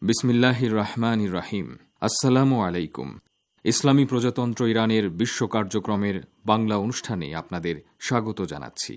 বিসমিল্লাহির রহমানির রহিম। আসসালামু আলাইকুম। ইসলামী প্রজাতন্ত্র ইরানের বিশ্ব কার্যক্রমের বাংলা অনুষ্ঠানে আপনাদের স্বাগত জানাচ্ছি।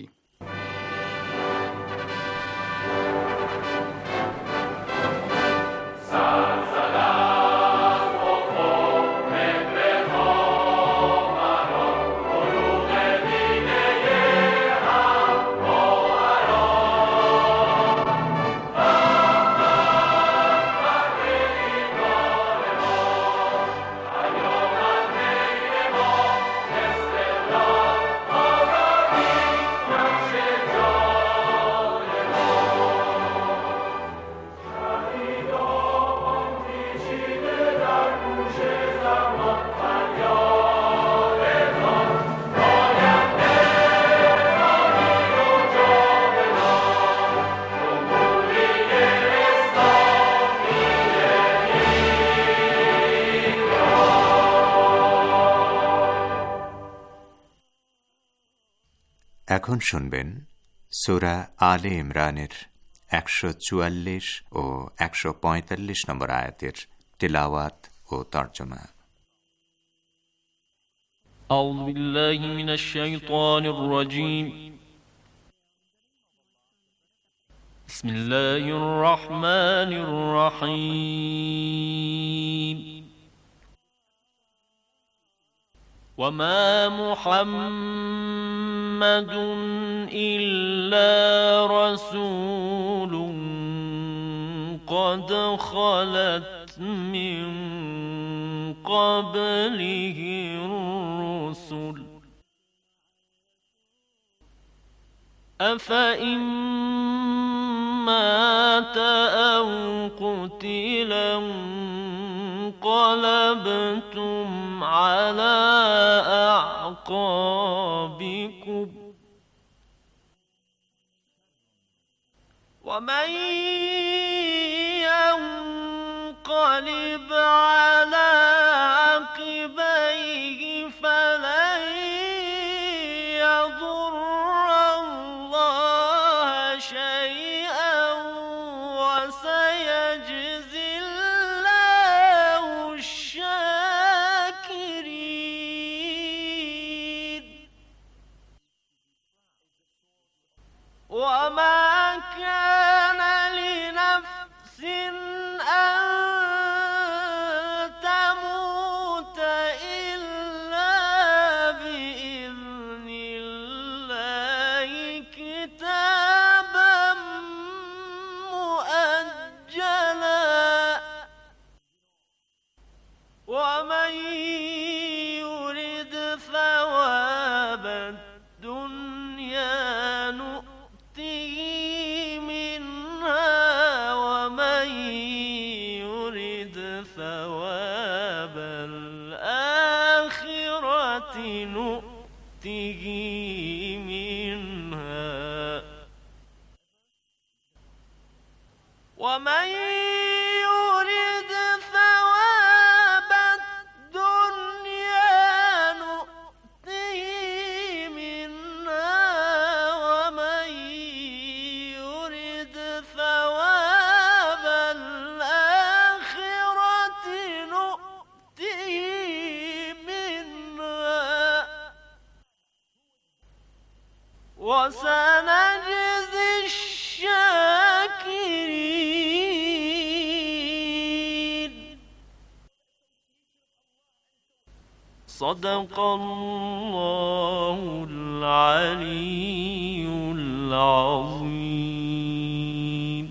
এখন শুনবেন সূরা আলে ইমরানের ১৪৪ ও ১৪৫ নম্বর আয়াতের তিলাওয়াত ও তরজমা। আউযু বিল্লাহি মিনাশ শাইতানির রাজীম। বিসমিল্লাহির রহমানির রহিম। وما محمد إلا رسول قد خلت من قبله الرسل أفإن مات أو قتلا انقلبتم على أعقابكم ومن ينقلب على عقبيه فلن يضر الله شيئا وسيجزي الله الشاكرين. وما كان لنفس أن تموت إلا بإذن الله كتابا مؤجلا ومن يرد ثواب الدنيا نؤته منها ومن يرد ثواب الآخرة نؤته منها ومن يرد ثواب الدنيا نؤته منها ومن يرد ثواب الآخرة نؤته منها وسنجزي الشاكرين. صدق الله العلي العظيم.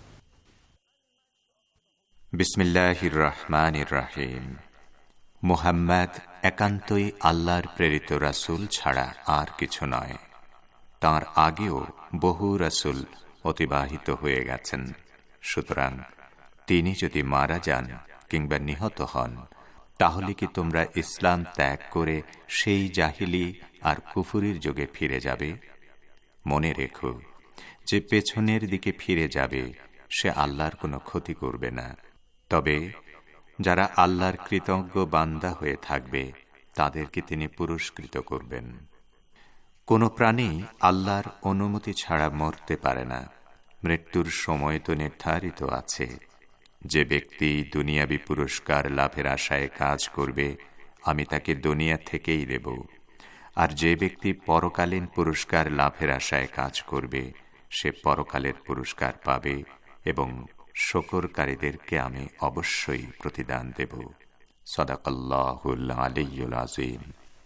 বিসমিল্লাহির রহমানির রহিম। মুহাম্মদ একান্তই আল্লাহর প্রেরিত রাসূল ছাড়া আর কিছু নয়। তাঁর আগেও বহু রাসূল অতিবাহিত হয়ে গেছেন। সুতরাং তিনি যদি মারা যান কিংবা নিহত হন, তাহলে কি তোমরা ইসলাম ত্যাগ করে সেই জাহিলি আর কুফুরির যুগে ফিরে যাবে? মনে রেখো যে পেছনের দিকে ফিরে যাবে সে আল্লাহর কোনো ক্ষতি করবে না। তবে যারা আল্লাহর কৃতজ্ঞ বান্দা হয়ে থাকবে তাদেরকে তিনি পুরস্কৃত করবেন। কোন প্রাণী আল্লাহর অনুমতি ছাড়া মরতে পারে না। মৃত্যুর সময় তো নির্ধারিত আছে। যে ব্যক্তি দুনিয়াবি পুরস্কার লাভের আশায় কাজ করবে, আমি তাকে দুনিয়া থেকেই দেব, আর যে ব্যক্তি পরকালীন পুরস্কার লাভের আশায় কাজ করবে, সে পরকালের পুরস্কার পাবে এবং শুকরকারীদেরকে আমি অবশ্যই প্রতিদান দেব। সাদাকাল্লাহুল আলিয়্যুল আযীম।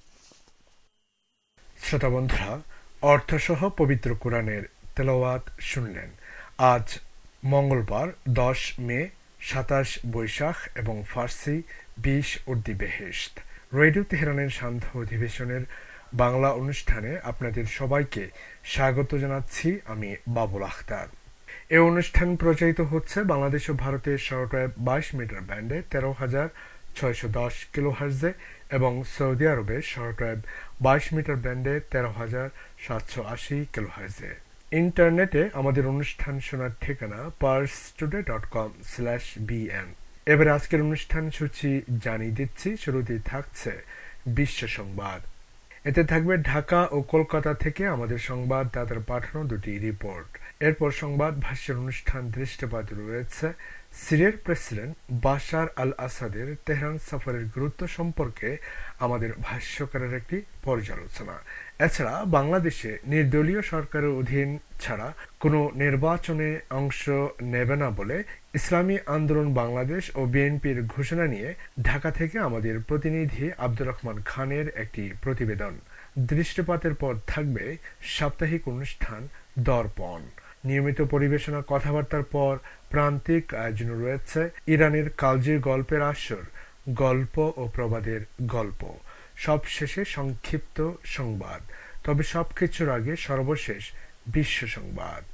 শ্রোতা বন্ধুরা, অর্থসহ পবিত্র কোরআনের তেলাওয়াত শুনলেন। আজ মঙ্গলবার 10 মে, 27 বৈশাখ এবং ফার্সি 20 উর্দি বেহেশত। রেডিও তেহরানের সান্ধ্য অধিবেশনের বাংলা অনুষ্ঠানে আপনাদের সবাইকে স্বাগত জানাচ্ছি। আমি বাবুল আখতার। এই অনুষ্ঠান প্রচারিত হচ্ছে বাংলাদেশ ও ভারতের শর্টওয়েভ 22 মিটার ব্যান্ডে 13,610 কিলোহার্জে এবং সৌদি আরবের শর্টওয়েভ 22 মিটার ব্যান্ডে 13,780 কিলোহার্জে। ইন্টারনেটে আমাদের অনুষ্ঠান শোনার ঠিকানা parstoday.com/bn। এবার আজকের অনুষ্ঠান সূচি জানিয়ে দিচ্ছি। শুরুতেই থাকছে বিশ্ব সংবাদ। এতে থাকবে ঢাকা ও কলকাতা থেকে আমাদের সংবাদদাতার পাঠানো দুটি রিপোর্ট। এরপর সংবাদ ভাষ্যের অনুষ্ঠান দৃষ্টিপাত রয়েছে সিরিয়ার প্রেসিডেন্ট বাশার আল আসাদের তেহরান সফরের গুরুত্ব সম্পর্কে আমাদের ভাষ্যকারের একটি পর্যালোচনা। এছাড়া বাংলাদেশে নির্দলীয় সরকারের অধীন ছাড়া কোনো নির্বাচনে অংশ নেবে না বলে ইসলামী আন্দোলন বাংলাদেশ ও বিএনপির ঘোষণা নিয়ে ঢাকা থেকে আমাদের প্রতিনিধি আব্দুর রহমান খানের একটি প্রতিবেদন। দৃষ্টিপাতের পর থাকবে সাপ্তাহিক অনুষ্ঠান দর্পণ। নিয়মিত পরিবেশনা কথাবার্তার পর প্রান্তিক আয়োজন রয়েছে ইরানের কালজির গল্পের আসর, গল্প ও প্রবাদের গল্প। সবশেষে সংক্ষিপ্ত সংবাদ। তবে সবকিছুর আগে সর্বশেষ বিশ্ব সংবাদ।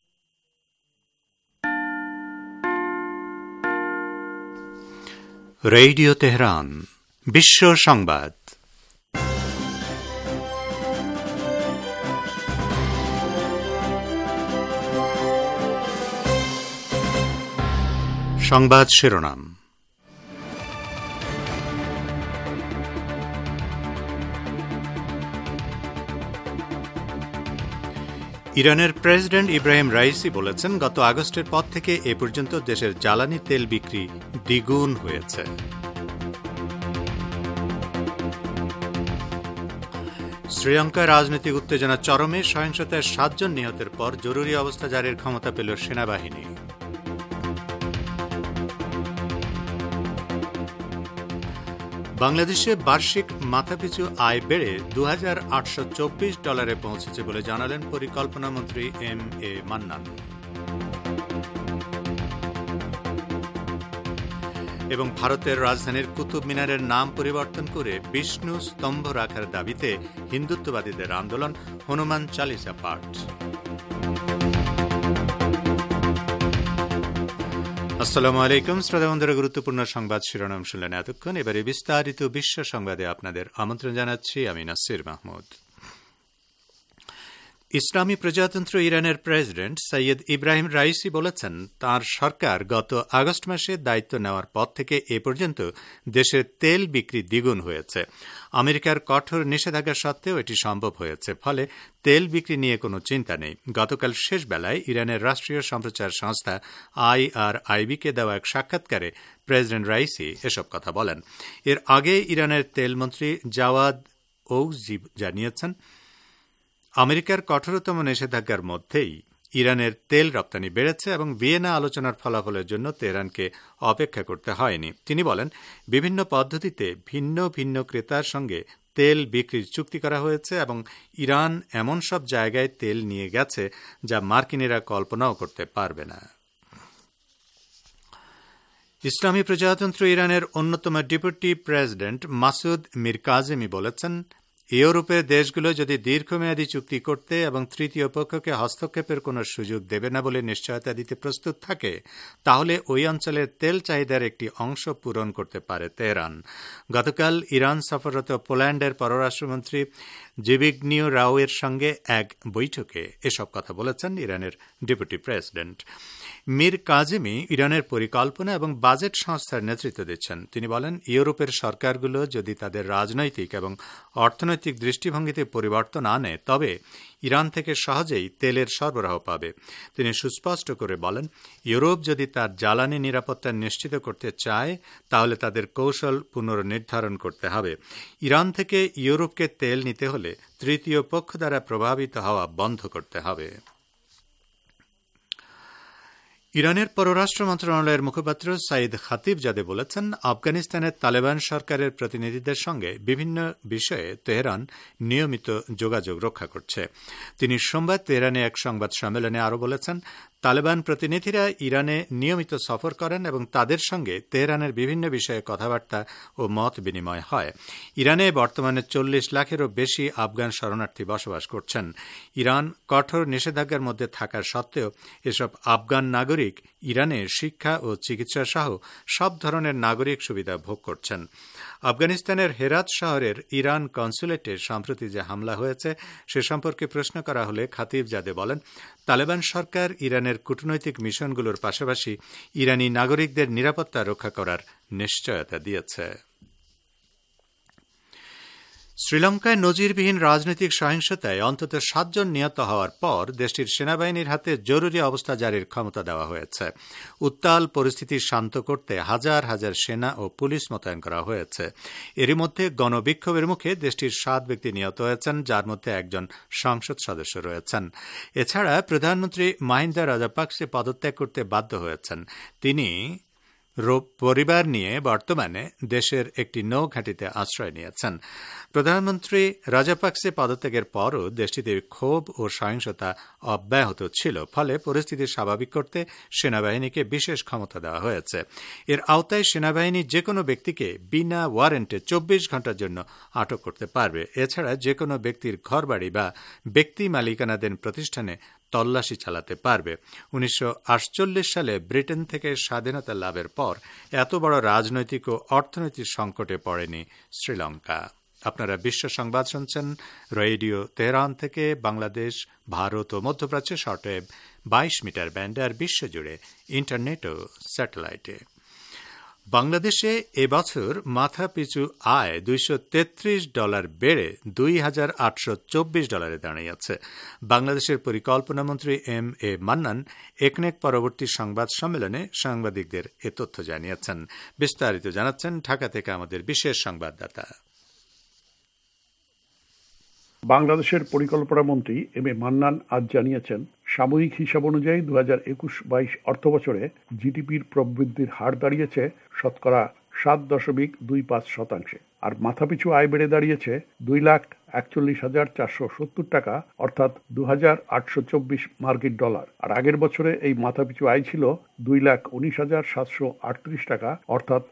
রেডিও তেহরান বিশ্ব সংবাদ। সংবাদ শিরোনাম। ইরানের প্রেসিডেন্ট ইব্রাহিম রাইসি বলেছেন, গত আগস্টের পর থেকে এ পর্যন্ত দেশের জ্বালানি তেল বিক্রি দ্বিগুণ হয়েছে। শ্রীলঙ্কায় রাজনৈতিক উত্তেজনা চরমে, সহিংসতায় 7 জন নিহতের পর জরুরি অবস্থা জারির ক্ষমতা পেল সেনাবাহিনী। বাংলাদেশে বার্ষিক মাথাপিছু আয় বেড়ে $2,824 পৌঁছেছে বলে জানালেন পরিকল্পনা মন্ত্রী এম.এ. মান্নান। এবং ভারতের রাজধানীর কুতুব মিনারের নাম পরিবর্তন করে বিষ্ণু স্তম্ভ রাখার দাবিতে হিন্দুত্ববাদীদের আন্দোলন, হনুমান চালিসা পাঠ। আসসালামু আলাইকুম শ্রোতা বন্ধুরা, গুরুত্বপূর্ণ সংবাদ শিরোনাম শুনলেন এতক্ষণ। এবারে বিস্তারিত বিশ্ব সংবাদে আপনাদের আমন্ত্রণ জানাচ্ছি আমি নাসির মাহমুদ। ইসলামী প্রজাতন্ত্র ইরানের প্রেসিডেন্ট সৈয়দ ইব্রাহিম রাইসি বলেছেন, তাঁর সরকার গত আগস্ট মাসে দায়িত্ব নেওয়ার পর থেকে এ পর্যন্ত দেশের তেল বিক্রি দ্বিগুণ হয়েছে। আমেরিকার কঠোর নিষেধাজ্ঞা সত্ত্বেও এটি সম্ভব হয়েছে, ফলে তেল বিক্রি নিয়ে কোনো চিন্তা নেই। গতকাল শেষ বেলায় ইরানের রাষ্ট্রীয় সম্প্রচার সংস্থা IRIB-কে দেওয়া এক সাক্ষাৎকারে প্রেসিডেন্ট রাইসি এসব কথা বলেন। এর আগে ইরানের তেলমন্ত্রী জাওয়াদ ওউজি জানিয়েছেন, আমেরিকার কঠোরতম নিষেধাজ্ঞার মধ্যেই ইরানের তেল রপ্তানি বেড়েছে এবং ভিয়েনা আলোচনার ফলাফলের জন্য তেহরানকে অপেক্ষা করতে হয়নি। তিনি বলেন, বিভিন্ন পদ্ধতিতে ভিন্ন ভিন্ন ক্রেতার সঙ্গে তেল বিক্রির চুক্তি করা হয়েছে এবং ইরান এমন সব জায়গায় তেল নিয়ে গেছে যা মার্কিনিরা কল্পনাও করতে পারবে না। ইসলামী প্রজাতন্ত্র ইরানের অন্যতম deputy president Masoud Mir Kazemi বলেছেন, ইউরোপের দেশগুলো যদি দীর্ঘমেয়াদী চুক্তি করতে এবং তৃতীয় পক্ষকে হস্তক্ষেপের কোনো সুযোগ দেবে না বলে নিশ্চয়তা দিতে প্রস্তুত থাকে, তাহলে ওই অঞ্চলের তেল চাহিদার একটি অংশ পূরণ করতে পারে তেহরান। গতকাল ইরান সফররত পোল্যান্ডের পররাষ্ট্রমন্ত্রী জিবিগনিউ রাওয়ের সঙ্গে এক বৈঠকে এসব কথা বলেছেন ইরানের ডেপুটি প্রেসিডেন্ট। মির কাজেমি ইরানের পরিকল্পনা এবং বাজেট সংস্থার নেতৃত্ব দিচ্ছেন। তিনি বলেন, ইউরোপের সরকারগুলো যদি তাদের রাজনৈতিক এবং অর্থনৈতিক অর্থনৈতিক দৃষ্টিভঙ্গিতে পরিবর্তন আনে, তবে ইরান থেকে সহজেই তেলের সরবরাহ পাবে। তিনি সুস্পষ্ট করে বলেন, ইউরোপ যদি তার জ্বালানি নিরাপত্তা নিশ্চিত করতে চায় তাহলে তাদের কৌশল পুনর্নির্ধারণ করতে হবে। ইরান থেকে ইউরোপকে তেল নিতে হলে তৃতীয় পক্ষ দ্বারা প্রভাবিত হওয়া বন্ধ করতে হবে। ইরানের পররাষ্ট্র মন্ত্রণালয়ের মুখপাত্র সাইদ খাতিবজাদে বলেছেন, আফগানিস্তানের তালেবান সরকারের প্রতিনিধিদের সঙ্গে বিভিন্ন বিষয়ে তেহরান নিয়মিত যোগাযোগ রক্ষা করছে। তিনি সোমবার তেহরানে এক সংবাদ সম্মেলনে আরও বলেছেন, তালেবান প্রতিনিধিরা ইরানে নিয়মিত সফর করেন এবং তাদের সঙ্গে তেহরানের বিভিন্ন বিষয়ে কথাবার্তা ও মত বিনিময় হয়। ইরানে বর্তমানে 40 লাখেরও বেশি আফগান শরণার্থী বসবাস করছেন। ইরান কঠোর নিষেধাজ্ঞার মধ্যে থাকার সত্ত্বেও এসব আফগান নাগরিক ইরানে শিক্ষা ও চিকিৎসা সহ সব ধরনের নাগরিক সুবিধা ভোগ করছেন। আফগানিস্তানের হেরাত শহরের ইরান কনসুলেটে সম্প্রতি যে হামলা হয়েছে সে সম্পর্কে প্রশ্ন করা হলে খাতিবজাদে বলেন, তালেবান সরকার ইরানের কূটনৈতিক মিশনগুলোর পাশাপাশি ইরানি নাগরিকদের নিরাপত্তা রক্ষা করার নিশ্চয়তা দিয়েছে। শ্রীলঙ্কায় নজিরবিহীন রাজনৈতিক সহিংসতায় অন্তত 7 জন নিহত হওয়ার পর দেশটির সেনাবাহিনীর হাতে জরুরি অবস্থা জারির ক্ষমতা দেওয়া হয়েছে। উত্তাল পরিস্থিতি শান্ত করতে হাজার হাজার সেনা ও পুলিশ মোতায়েন করা হয়েছে। এরই মধ্যে গণবিক্ষোভের মুখে দেশটির 7 ব্যক্তি নিহত হয়েছেন, যার মধ্যে একজন সংসদ সদস্য রয়েছেন। এছাড়া প্রধানমন্ত্রী মাহিন্দা রাজাপাকসে পদত্যাগ করতে বাধ্য হয়েছেন। তিনি পরিবার নিয়ে বর্তমানে দেশের একটি নৌঘাঁটিতে আশ্রয় নিয়েছেন। প্রধানমন্ত্রী রাজাপাকসে পদত্যাগের পরও দেশটিতে ক্ষোভ ও সহিংসতা অব্যাহত ছিল, ফলে পরিস্থিতি স্বাভাবিক করতে সেনাবাহিনীকে বিশেষ ক্ষমতা দেওয়া হয়েছে। এর আওতায় সেনাবাহিনী যে কোনো ব্যক্তিকে বিনা ওয়ারেন্টে 24 ঘণ্টার জন্য আটক করতে পারবে। এছাড়া যে কোনো ব্যক্তির ঘরবাড়ি বা ব্যক্তি মালিকানাধীন প্রতিষ্ঠানে তল্লাশি চালাতে পারবে। 1948 সালে ব্রিটেন থেকে স্বাধীনতা লাভের পর এত বড় রাজনৈতিক ও অর্থনৈতিক সংকটে পড়েনি শ্রীলঙ্কা। আপনারা বিশ্ব সংবাদ শুনছেন রেডিও তেহরান থেকে। বাংলাদেশ, ভারত ও মধ্যপ্রাচ্যে শর্টওয়েভ 22 মিটার ব্যান্ডে আর বিশ্বজুড়ে ইন্টারনেট ও স্যাটেলাইটে। বাংলাদেশে এবছর মাথাপিছু আয় $233 বেড়ে $2,824 দাঁড়িয়েছে। বাংলাদেশের পরিকল্পনামন্ত্রী এম.এ. মান্নান একনেক পরবর্তী সংবাদ সম্মেলনে সাংবাদিকদের এ তথ্য জানিয়েছেন। বিস্তারিত জানাচ্ছেন ঢাকা থেকে আমাদের বিশেষ সংবাদদাতা। বাংলাদেশের পরিকল্পনা মন্ত্রী এম.এ. মান্নান আজ জানিয়েছেন, সাময়িক হিসাব অনুযায়ী 2021-22 অর্থবছরে জিডিপির প্রবৃদ্ধির হার দাঁড়িয়েছে শতকরা 7.25%, আর মাথাপিছু আয় বেড়ে দাঁড়িয়েছে $2,41,470 টাকা, অর্থাৎ $2,824 আর আগের বছরে এই মাথাপিছু আয় ছিল $2,19,738 টাকা, অর্থাৎ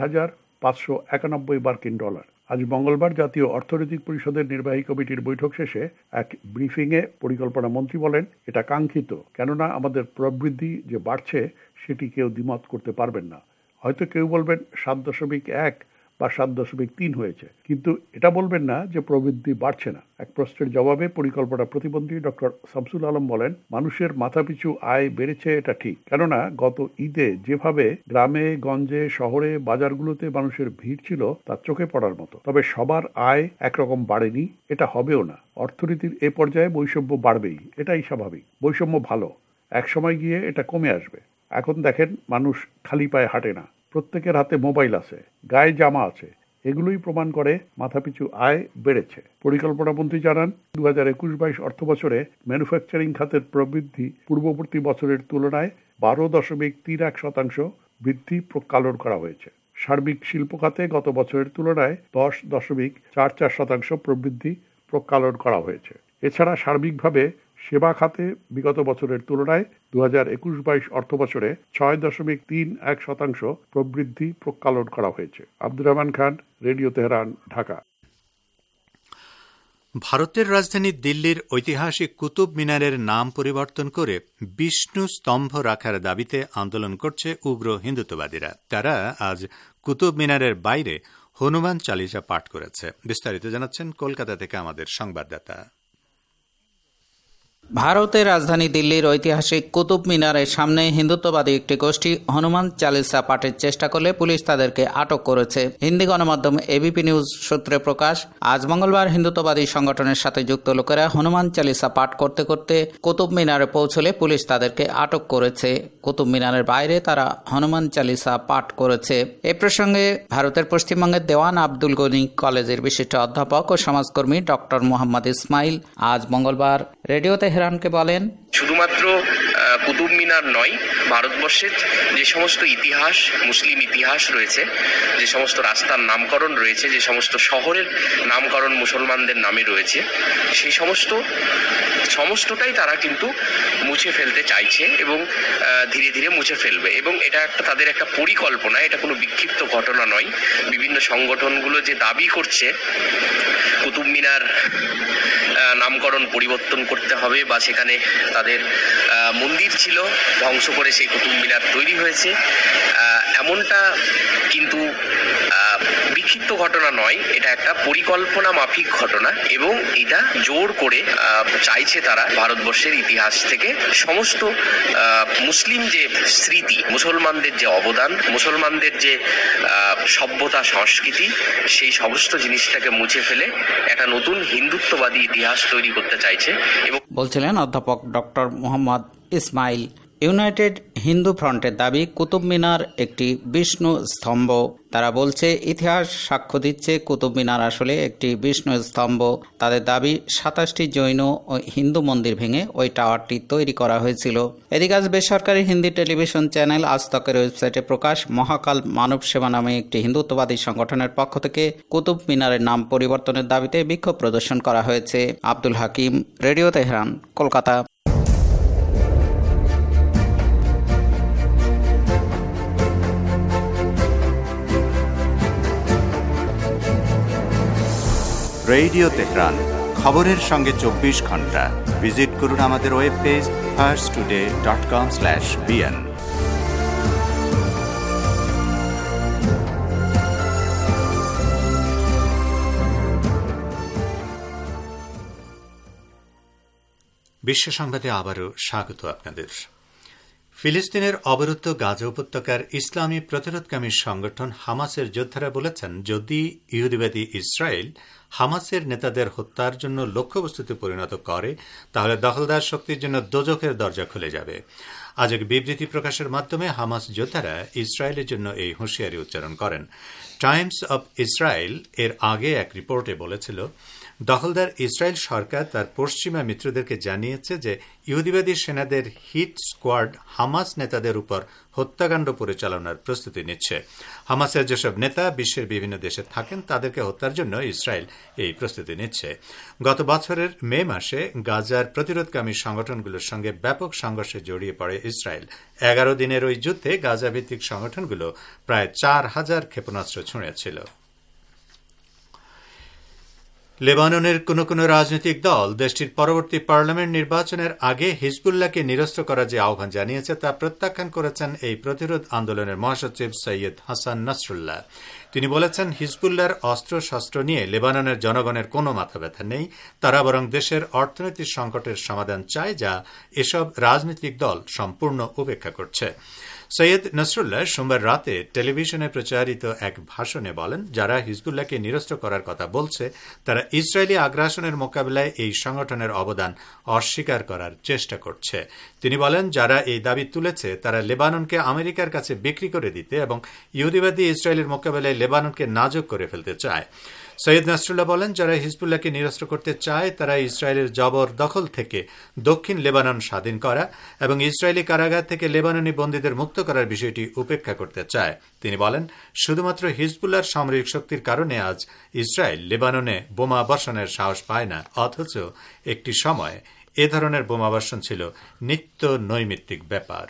$2,591। আজ মঙ্গলবার জাতীয় অর্থনৈতিক পরিষদের নির্বাহী কমিটির বৈঠক শেষে এক ব্রিফিংয়ে পরিকল্পনা মন্ত্রী বলেন, এটা কাঙ্ক্ষিত, কেননা আমাদের প্রবৃদ্ধি যে বাড়ছে সেটি কেউ দ্বিমত করতে পারবেন না। হয়তো কেউ বলবেন 7.1 বা 7.3 হয়েছে, কিন্তু এটা বলবেন না যে প্রবৃদ্ধি বাড়ছে না। এক প্রশ্নের জবাবে পরিকল্পনা প্রতিমন্ত্রী ডক্টর শামসুল আলম বলেন, মানুষের মাথাপিছু আয় বেড়েছে এটা ঠিক, কেননা গত ঈদে যেভাবে গ্রামে গঞ্জে শহরে বাজারগুলোতে মানুষের ভিড় ছিল তা চোখে পড়ার মতো। তবে সবার আয় একরকম বাড়েনি, এটা হবেও না। অর্থনীতির এ পর্যায়ে বৈষম্য বাড়বেই, এটাই স্বাভাবিক। বৈষম্য ভালো, এক সময় গিয়ে এটা কমে আসবে। এখন দেখেন, মানুষ খালি পায়ে হাঁটে না, প্রত্যেকের হাতে মোবাইল আছে, গায়ে জামা আছে, এগুলোই প্রমাণ করে মাথাপিছু আয় বেড়েছে। পরিকল্পনা মন্ত্রী জানান, 2021-22 অর্থবছরে ম্যানুফ্যাকচারিং খাতের প্রবৃদ্ধি পূর্ববর্তী বছরের তুলনায় 12.31% বৃদ্ধি প্রকালন করা হয়েছে। সার্বিক শিল্প খাতে গত বছরের তুলনায় 10.44% প্রবৃদ্ধি প্রকালন করা হয়েছে। এছাড়া সার্বিকভাবে সেবা খাতে বিগত বছরের তুলনায় 2021-22 অর্থবছরে 6.31% প্রবৃদ্ধি প্রকালন করা হয়েছে। Abdur Rahman Khan, radio Tehran, Dhaka. ভারতের রাজধানী দিল্লির ঐতিহাসিক কুতুব মিনারের নাম পরিবর্তন করে বিষ্ণু স্তম্ভ রাখার দাবিতে আন্দোলন করছে উগ্র হিন্দুত্ববাদীরা। তারা আজ কুতুব মিনারের বাইরে হনুমান চালিসা পাঠ করেছে। বিস্তারিত জানাচ্ছেন কলকাতা থেকে আমাদের সংবাদদাতা। ভারতের রাজধানী দিল্লির ঐতিহাসিক কুতুব মিনারের সামনে হিন্দুত্ববাদী একটি গোষ্ঠী হনুমান চালিসা পাঠের চেষ্টা করলে পুলিশ তাদেরকে আটক করেছে। হিন্দি গণমাধ্যম এবিপি নিউজ সূত্রে প্রকাশ, আজ মঙ্গলবার হিন্দুত্ববাদী সংগঠনের সাথে যুক্ত লোকেরা হনুমান চালিসা পাঠ করতে করতে কুতুব মিনারে পৌঁছলে পুলিশ তাদেরকে আটক করেছে। কুতুব মিনারের বাইরে তারা হনুমান চালিসা পাঠ করেছে। এ প্রসঙ্গে ভারতের পশ্চিমবঙ্গের দেওয়ান আব্দুল গনি কলেজের বিশিষ্ট অধ্যাপক ও সমাজকর্মী ডক্টর মোহাম্মদ ইসমাইল আজ মঙ্গলবার রেডিও তেহরানকে বলেন, শুধুমাত্র কুতুব মিনার নয়, ভারতবর্ষের যে সমস্ত ইতিহাস, মুসলিম ইতিহাস রয়েছে, যে সমস্ত রাস্তার নামকরণ রয়েছে, যে সমস্ত শহরের নামকরণ মুসলমানদের নামে রয়েছে, সেই সমস্তটাই তারা কিন্তু মুছে ফেলতে চাইছে এবং ধীরে ধীরে মুছে ফেলবে। এবং এটা তাদের একটা পরিকল্পনা, এটা কোনো বিক্ষিপ্ত ঘটনা নয়। বিভিন্ন সংগঠনগুলো যে দাবি করছে কুতুব মিনার নামকরণ পরিবর্তন করতে হবে বা সেখানে তাদের মন্দির ছিল, ধ্বংস করে সেই কুতুব মিনার তৈরি হয়েছে, এমনটা কিন্তু বিক্ষিপ্ত ঘটনা নয়, এটা একটা পরিকল্পনা মাফিক ঘটনা এবং এটা জোর করে চাইছে তারা ভারতবর্ষের ইতিহাস থেকে সমস্ত মুসলিম যে স্মৃতি, মুসলমানদের যে অবদান, মুসলমানদের যে সভ্যতা সংস্কৃতি, সেই সমস্ত জিনিসটাকে মুছে ফেলে একটা নতুন হিন্দুত্ববাদী ইতিহাস তৈরি করতে চাইছে। এবং বলছিলেন অধ্যাপক ডক্টর মোহাম্মদ ইসমাইল। ইউনাইটেড হিন্দু ফ্রন্টের দাবি কুতুব মিনার একটি বিষ্ণু স্তম্ভ। তারা বলছে ইতিহাস সাক্ষ্য দিচ্ছে কুতুব মিনার আসলে একটি বিষ্ণু স্তম্ভ। তাদের দাবি 27টি জৈন ও হিন্দু মন্দির ভেঙে ওই টাওয়ারটি তৈরি করা হয়েছিল। এদিকে আজ বেসরকারি হিন্দি টেলিভিশন চ্যানেল আজ তকের ওয়েবসাইটে প্রকাশ, মহাকাল মানব সেবা নামে একটি হিন্দুত্ববাদী সংগঠনের পক্ষ থেকে কুতুব মিনারের নাম পরিবর্তনের দাবিতে বিক্ষোভ প্রদর্শন করা হয়েছে। Abdul Hakim, radio Tehran, Kolkata. Radio Tehran, খবরের সঙ্গে 24 ঘন্টা। ভিজিট করুন আমাদের ওয়েব পেজ farstoday.com/bn। বিশ্ব সংবাদে আবারও স্বাগত আপনাদের। ফিলিস্তিনের অবরুদ্ধ গাজা উপত্যকার ইসলামী প্রতিরোধকামী সংগঠন হামাসের যোদ্ধারা বলেছেন, যদি ইহুদিবাদী ইসরায়েল হামাসের নেতাদের হত্যার জন্য লক্ষ্যবস্তুতে পরিণত করে, তাহলে দখলদার শক্তির জন্য দোজখের দরজা খুলে যাবে। আজ এক বিবৃতি প্রকাশের মাধ্যমে হামাস যোদ্ধারা ইসরায়েলের জন্য এই হুঁশিয়ারি উচ্চারণ করেন। টাইমস অব ইসরায়েল এর আগে এক রিপোর্টে বলেছিল, দখলদার ইসরায়েল সরকার তার পশ্চিমা মিত্রদেরকে জানিয়েছে যে ইহুদিবাদী সেনাদের হিট স্কোয়াড হামাস নেতাদের উপর হত্যাকাণ্ড পরিচালনার প্রস্তুতি নিচ্ছে। হামাসের যেসব নেতা বিশ্বের বিভিন্ন দেশে থাকেন, তাদেরকে হত্যার জন্য ইসরায়েল এই প্রস্তুতি নিচ্ছে। গত বছরের মে মাসে গাজার প্রতিরোধকামী সংগঠনগুলোর সঙ্গে ব্যাপক সংঘর্ষে জড়িয়ে পড়ে ইসরায়েল। 11 দিনের ওই যুদ্ধে গাজা ভিত্তিক সংগঠনগুলো প্রায় 4000 ক্ষেপণাস্ত্র ছুঁড়েছিল। লেবাননের কোনো কোনো রাজনৈতিক দল দেশটির পরবর্তী পার্লামেন্ট নির্বাচনের আগে হিজবুল্লাহকে নিরস্ত্র করার যে আহ্বান জানিয়েছে তা প্রত্যাখ্যান করেছেন এই প্রতিরোধ আন্দোলনের মহাসচিব সৈয়দ হাসান নাসরুল্লাহ। তিনি বলেছেন, হিজবুল্লাহর অস্ত্রশস্ত্র নিয়ে লেবাননের জনগণের কোনো মাথা ব্যথা নেই, তারা বরং দেশের অর্থনৈতিক সংকটের সমাধান চায়, যা এসব রাজনৈতিক দল সম্পূর্ণ উপেক্ষা করছে। সৈয়দ নসরুল্লাহ সোমবার রাতে টেলিভিশনে প্রচারিত এক ভাষণে বলেন, যারা হিজবুল্লাহকে নিরস্ত্র করার কথা বলছে, তারা ইসরায়েলি আগ্রাসনের মোকাবিলায় এই সংগঠনের অবদান অস্বীকার করার চেষ্টা করছে। তিনি বলেন, যারা এই দাবি তুলেছে তারা লেবাননকে আমেরিকার কাছে বিক্রি করে দিতে এবং ইহুদিবাদী ইসরায়েলের মোকাবিলায় লেবাননকে নাজুক করে ফেলতে চায়। সৈয়দ নাসরুল্লাহ বলেন, যারা হিজবুল্লাহকে নিরস্ত্র করতে চায়, তারা ইসরায়েলের জবর দখল থেকে দক্ষিণ লেবানন স্বাধীন করা এবং ইসরায়েলি কারাগার থেকে লেবাননি বন্দীদের মুক্ত করার বিষয়টি উপেক্ষা করতে চায়। তিনি বলেন, শুধুমাত্র হিজবুল্লাহর সামরিক শক্তির কারণে আজ ইসরায়েল লেবাননে বোমা বর্ষণের সাহস পায় না, অথচ একটি সময় এ ধরনের বোমাবর্ষণ ছিল নিত্য নৈমিত্তিক ব্যাপার।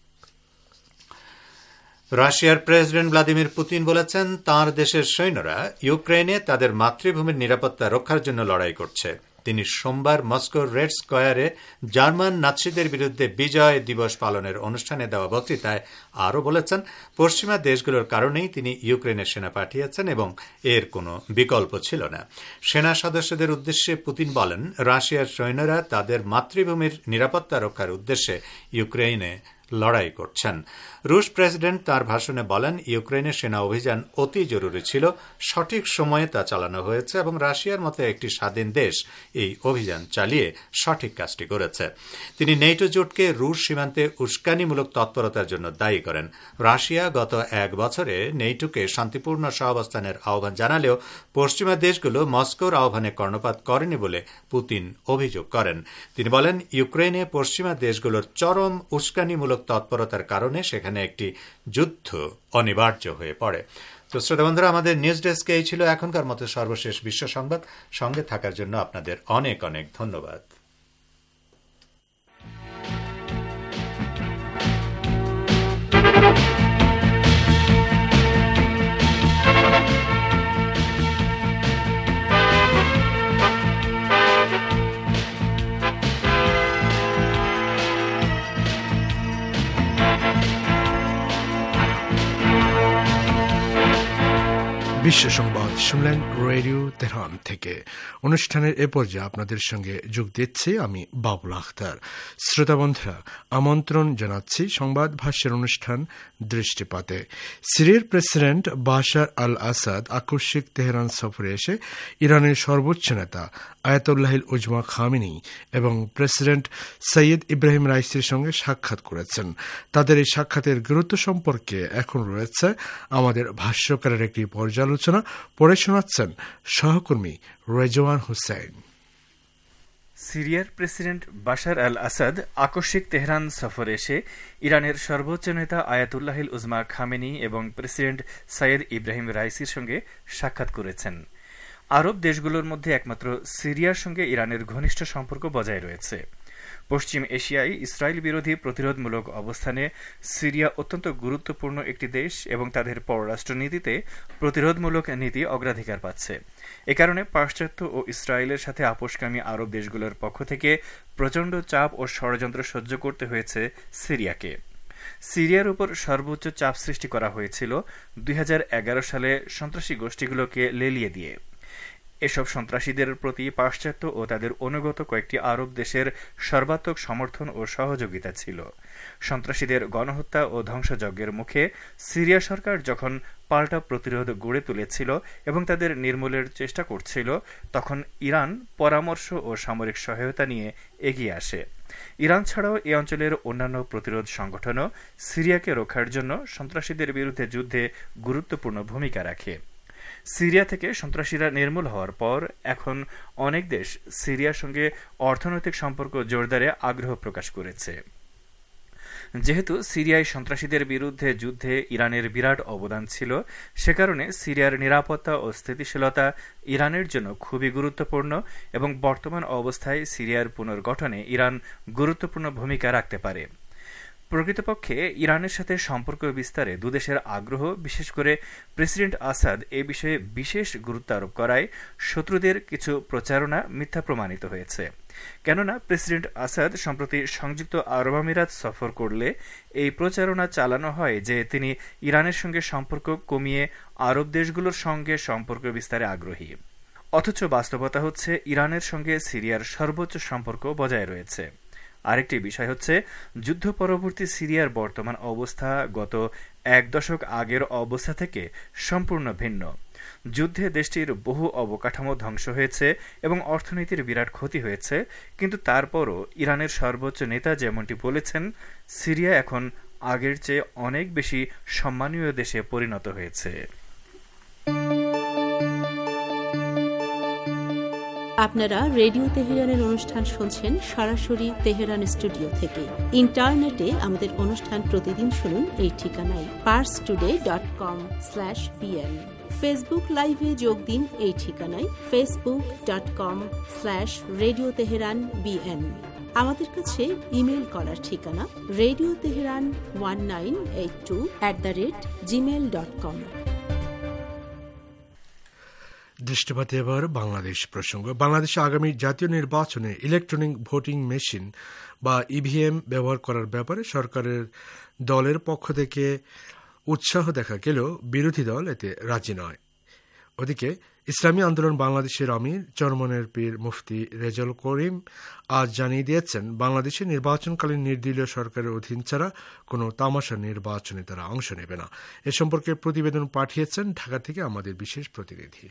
রাশিয়ার প্রেসিডেন্ট ভ্লাদিমির পুতিন বলেছেন, তাঁর দেশের সৈন্যরা ইউক্রেনে তাদের মাতৃভূমির নিরাপত্তা রক্ষার জন্য লড়াই করছে। তিনি সোমবার মস্কোর রেড স্কয়ারে জার্মান নাৎসিদের বিরুদ্ধে বিজয় দিবস পালনের অনুষ্ঠানে দেওয়া বক্তৃতায় আরও বলেছেন, পশ্চিমা দেশগুলোর কারণেই তিনি ইউক্রেনে সেনা পাঠিয়েছেন এবং এর কোনো বিকল্প ছিল না। সেনা সদস্যদের উদ্দেশ্যে পুতিন বলেন, রাশিয়ার সৈন্যরা তাদের মাতৃভূমির নিরাপত্তা রক্ষার উদ্দেশ্যে ইউক্রেনে লড়াই করছেন। রুশ প্রেসিডেন্ট তার ভাষণে বলেন, ইউক্রেনের সেনা অভিযান অতি জরুরি ছিল, সঠিক সময়ে তা চালানো হয়েছে এবং রাশিয়ার মতো একটি স্বাধীন দেশ এই অভিযান চালিয়ে সঠিক কাজটি করেছে। তিনি নেটো জোটকে রুশ সীমান্তে উস্কানিমূলক তৎপরতার জন্য দায়ী করেন। রাশিয়া গত 1 বছরে নেটোকে শান্তিপূর্ণ সহাবস্থানের আহ্বান জানালেও পশ্চিমা দেশগুলো মস্কোর আহ্বানে কর্ণপাত করেনি বলে পুতিন অভিযোগ করেন। তিনি বলেন, ইউক্রেনে পশ্চিমা দেশগুলোর চরম উস্কানিমূলক তৎপরতার কারণে সেখানে একটি যুদ্ধ অনিবার্য হয়ে পড়ে। তো শ্রোতা বন্ধুরা, আমাদের নিউজ ডেস্কে এই ছিল এখনকার মতো সর্বশেষ বিশ্ব সংবাদ। সঙ্গে থাকার জন্য আপনাদের অনেক অনেক ধন্যবাদ। বিশ্ব সংবাদ শুনলেন রেডিও তেহরান থেকে। অনুষ্ঠানের এ পর্যায়ে আপনাদের সঙ্গে যোগ দিচ্ছি আমি বাবুল আখতার। শ্রোতা বন্ধুরা, আমন্ত্রণ জানাচ্ছি সংবাদ ভাষ্যের অনুষ্ঠান দৃষ্টিপাতে। সিরিয়ার প্রেসিডেন্ট বাশার আল আসাদ আকস্মিক তেহরান সফরে এসে ইরানের সর্বোচ্চ নেতা আয়াতুল্লাহিল উজমা খামেনি এবং প্রেসিডেন্ট সৈয়দ ইব্রাহিম রাইসির সঙ্গে সাক্ষাৎ করেছেন। তাদের এই সাক্ষাতের গুরুত্ব সম্পর্কে এখন রয়েছে আমাদের ভাষ্যকারের একটি পর্যালোচনা, পড়ে শোনাচ্ছেন সহকর্মী রেজওয়ান হুসেন। সিরিয়ার প্রেসিডেন্ট বাশার আল আসাদ আকস্মিক তেহরান সফরে এসে ইরানের সর্বোচ্চ নেতা আয়াতুল্লাহিল উজমা খামেনি এবং প্রেসিডেন্ট সৈয়দ ইব্রাহিম রাইসির সঙ্গে সাক্ষাৎ করেছেন। আরব দেশগুলোর মধ্যে একমাত্র সিরিয়ার সঙ্গে ইরানের ঘনিষ্ঠ সম্পর্ক বজায় রয়েছে। পশ্চিম এশিয়ায় ইসরায়েল বিরোধী প্রতিরোধমূলক অবস্থানে সিরিয়া অত্যন্ত গুরুত্বপূর্ণ একটি দেশ এবং তাদের পররাষ্ট্রনীতিতে প্রতিরোধমূলক নীতি অগ্রাধিকার পাচ্ছে। এ কারণে পাশ্চাত্য ও ইসরায়েলের সাথে আপোষকামী আরব দেশগুলোর পক্ষ থেকে প্রচণ্ড চাপ ও ষড়যন্ত্র সহ্য করতে হয়েছে সিরিয়াকে। সিরিয়ার উপর সর্বোচ্চ চাপ সৃষ্টি করা হয়েছিল 2011 সালে সন্ত্রাসী গোষ্ঠীগুলোকে লেলিয়ে দিয়ে। এসব সন্ত্রাসীদের প্রতি পাশ্চাত্য ও তাদের অনুগত কয়েকটি আরব দেশের সর্বাত্মক সমর্থন ও সহযোগিতা ছিল। সন্ত্রাসীদের গণহত্যা ও ধ্বংসযজ্ঞের মুখে সিরিয়া সরকার যখন পাল্টা প্রতিরোধ গড়ে তুলেছিল এবং তাদের নির্মূলের চেষ্টা করছিল, তখন ইরান পরামর্শ ও সামরিক সহায়তা নিয়ে এগিয়ে আসে। ইরান ছাড়াও এ অঞ্চলের অন্যান্য প্রতিরোধ সংগঠনও সিরিয়াকে রক্ষার জন্য সন্ত্রাসীদের বিরুদ্ধে যুদ্ধে গুরুত্বপূর্ণ ভূমিকা রাখে। সিরিয়া থেকে সন্ত্রাসীরা নির্মূল হওয়ার পর এখন অনেক দেশ সিরিয়ার সঙ্গে অর্থনৈতিক সম্পর্ক জোরদারে আগ্রহ প্রকাশ করেছে। যেহেতু সিরিয়ায় সন্ত্রাসীদের বিরুদ্ধে যুদ্ধে ইরানের বিরাট অবদান ছিল, সে কারণে সিরিয়ার নিরাপত্তা ও স্থিতিশীলতা ইরানের জন্য খুবই গুরুত্বপূর্ণ এবং বর্তমান অবস্থায় সিরিয়ার পুনর্গঠনে ইরান গুরুত্বপূর্ণ ভূমিকা রাখতে পারে। প্রকৃতপক্ষে ইরানের সাথে সম্পর্ক বিস্তারে দুদেশের আগ্রহ, বিশেষ করে প্রেসিডেন্ট আসাদ এ বিষয়ে বিশেষ গুরুত্ব আরোপ করায় শত্রুদের কিছু প্রচারণা মিথ্যা প্রমাণিত হয়েছে। কেননা প্রেসিডেন্ট আসাদ সম্প্রতি সংযুক্ত আরব আমিরাত সফর করলে এই প্রচারণা চালানো হয় যে তিনি ইরানের সঙ্গে সম্পর্ক কমিয়ে আরব দেশগুলোর সঙ্গে সম্পর্ক বিস্তারে আগ্রহী। অথচ বাস্তবতা হচ্ছে ইরানের সঙ্গে সিরিয়ার সর্বোচ্চ সম্পর্ক বজায় রয়েছে। আরেকটি বিষয় হচ্ছে, যুদ্ধ পরবর্তী সিরিয়ার বর্তমান অবস্থা গত 1 দশক আগের অবস্থা থেকে সম্পূর্ণ ভিন্ন। যুদ্ধে দেশটির বহু অবকাঠামো ধ্বংস হয়েছে এবং অর্থনীতির বিরাট ক্ষতি হয়েছে, কিন্তু তারপরও ইরানের সর্বোচ্চ নেতা যেমনটি বলেছেন, সিরিয়া এখন আগের চেয়ে অনেক বেশি সম্মানীয় দেশে পরিণত হয়েছে। আপনারা রেডিও তেহরানের অনুষ্ঠান শুনছেন সরাসরি তেহরান স্টুডিও থেকে। ইন্টারনেটে আমাদের অনুষ্ঠান প্রতিদিন শুনুন এই ঠিকানায় parstoday.com/bn। ফেসবুক লাইভে যোগ দিন এই ঠিকানায় facebook.com/radio teheran bn। আমাদের কাছে ইমেল করার ঠিকানা radioteheran1982@gmail.com। দৃষ্টিপাত এবার বাংলাদেশ প্রসঙ্গ। বাংলাদেশে আগামী জাতীয় নির্বাচনে ইলেকট্রনিক ভোটিং মেশিন বা ইভিএম ব্যবহার করার ব্যাপারে সরকারের দলের পক্ষ থেকে উৎসাহ দেখা গেলেও বিরোধী দল এতে রাজি নয়। ওদিকে ইসলামী আন্দোলন বাংলাদেশের আমির চরমনের পীর মুফতি রেজাউল করিম আজ জানিয়ে দিয়েছেন, বাংলাদেশে নির্বাচনকালীন নির্দলীয় সরকারের অধীন ছাড়া কোনো তামাশা নির্বাচনে তারা অংশ নেবে না। এ সম্পর্কে প্রতিবেদন পাঠিয়েছেন ঢাকা থেকে আমাদের বিশেষ প্রতিনিধি।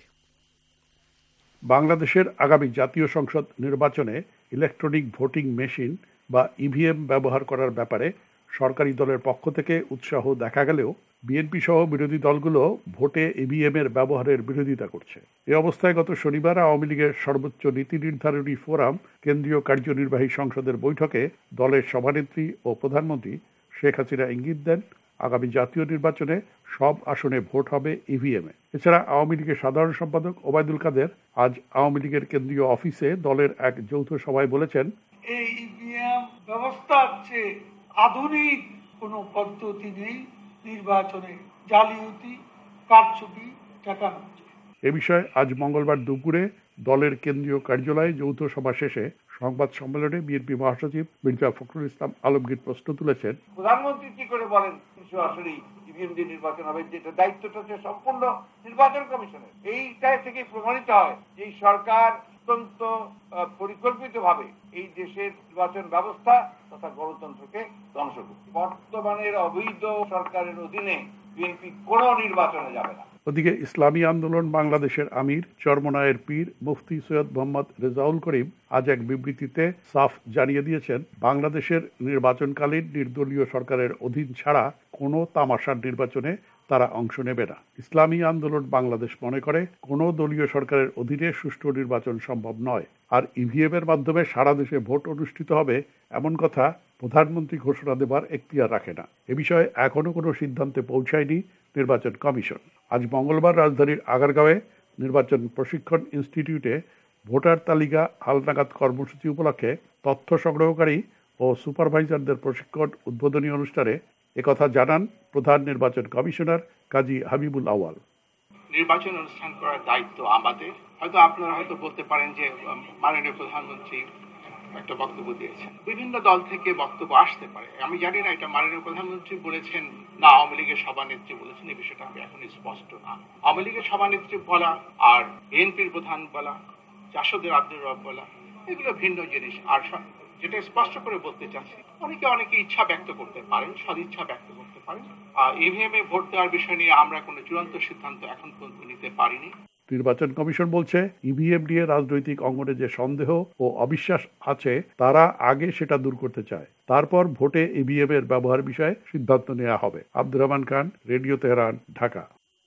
বাংলাদেশের আগামী জাতীয় সংসদ নির্বাচনে ইলেকট্রনিক ভোটিং মেশিন বা ইভিএম ব্যবহার করার ব্যাপারে সরকারি দলের পক্ষ থেকে উৎসাহ দেখা গেলেও বিএনপি সহ বিরোধী দলগুলো ভোটে ইভিএম এর ব্যবহারের বিরোধিতা করছে। এই অবস্থায় গত শনিবার আওয়ামী লীগের সর্বোচ্চ নীতি নির্ধারণী ফোরাম কেন্দ্রীয় কার্যনির্বাহী সংসদের বৈঠকে দলের সভানেত্রী ও প্রধানমন্ত্রী শেখ হাসিনা ইঙ্গিত দেন, আগামী জাতীয় নির্বাচনে সব আসনে ভোট হবে ইভিএমে। এছাড়া আওয়ামী লীগের সাধারণ সম্পাদক ওবায়দুল কাদের আজ আওয়ামী লীগের কেন্দ্রীয় অফিসে দলের এক যৌথ সভায় বলেছেন, এই ইভিএম ব্যবস্থার চেয়ে আধুনিক কোনো পদ্ধতি নেই নির্বাচনে জালিয়াতি কারচুপি ঠেকানো। এ বিষয়ে আজ মঙ্গলবার দুপুরে দলের কেন্দ্রীয় কার্যালয়ে যৌথ সভা শেষে সংবাদ সম্মেলনে বিএনপি মহাসচিব মির্জা ফখরুল ইসলাম আলমগীর প্রশ্ন তুলেছেন, প্রধানমন্ত্রী কি করে বলেন সরাসরি ইভিএম দিয়ে নির্বাচন হবে, যেটা দায়িত্বটা হচ্ছে সম্পূর্ণ নির্বাচন কমিশনের। এইটা থেকে প্রমাণিত হয় যে সরকার অত্যন্ত পরিকল্পিতভাবে এই দেশের নির্বাচন ব্যবস্থা তথা গণতন্ত্রকে ধ্বংস করছে। বর্তমানের অবৈধ সরকারের অধীনে বিএনপি কোনো নির্বাচনে যাবে না। ওদিকে ইসলামী আন্দোলন বাংলাদেশের আমির চরমনায়ের পীর মুফতি সৈয়দ মোহাম্মদ রেজাউল করিম আজ এক বিবৃতিতে সাফ জানিয়ে দিয়েছেন, বাংলাদেশের নির্বাচনকালীন নির্দলীয় সরকারের অধীন ছাড়া কোনো তামাশার নির্বাচনে তারা অংশ নেবে না। ইসলামী আন্দোলন বাংলাদেশ মনে করে কোনো দলীয় সরকারের অধীনে সুষ্ঠু নির্বাচন সম্ভব নয়, আর ইভিএম এর মাধ্যমে সারা দেশে ভোট অনুষ্ঠিত হবে এমন কথা প্রধানমন্ত্রী ঘোষণা দেবার এখতিয়ার রাখে না। এ বিষয়ে এখনো কোনো সিদ্ধান্তে পৌঁছায়নি নির্বাচন কমিশন। আজ মঙ্গলবার রাজধানীর আগারগাঁওয়ে নির্বাচন প্রশিক্ষণ ইনস্টিটিউটে ভোটার তালিকা হালনাগাদ কর্মসূচি উপলক্ষে তথ্য সংগ্রহকারী ও সুপারভাইজারদের প্রশিক্ষণ উদ্বোধনী অনুষ্ঠানে একথা জানান প্রধান নির্বাচন কমিশনার কাজী হাবিবুল আওয়াল। নির্বাচন অনুষ্ঠান করার দায়িত্ব আমাদের। হয়তো আপনারা হয়তো বলতে পারেন যে মাননীয় প্রধানমন্ত্রী একটা বক্তব্য দিয়েছেন, বিভিন্ন দল থেকে বক্তব্য আসতে পারে। আমি জানি না এটা মাননীয় প্রধানমন্ত্রী বলেছেন না আওয়ামী লীগের সভানেত্রী বলেছেন, এই বিষয়টা আমি এখন স্পষ্ট না। আওয়ামী লীগের সভানেত্রী বলা আর বিএনপির প্রধান বলা, জাসদের আব্দুর রব বলা, এগুলো ভিন্ন জিনিস। আর যেটা স্পষ্ট করে বলতে চাচ্ছি, অনেকে ইচ্ছা ব্যক্ত করতে পারেন, সদিচ্ছা ব্যক্ত করতে পারেন। ইভিএম এ ভোট দেওয়ার বিষয় নিয়ে আমরা কোনো চূড়ান্ত সিদ্ধান্ত এখন পর্যন্ত নিতে পারিনি। নির্বাচন কমিশন বলছে, ইভিএম নিয়ে রাজনৈতিক অঙ্গনে যে সন্দেহ ও অবিশ্বাস আছে তারা আগে সেটা দূর করতে চায়, তারপর ভোটে ইভিএম এর ব্যবহার বিষয়ে সিদ্ধান্ত নেওয়া হবে। Abdur Rahman Khan, radio Tehran, Dhaka.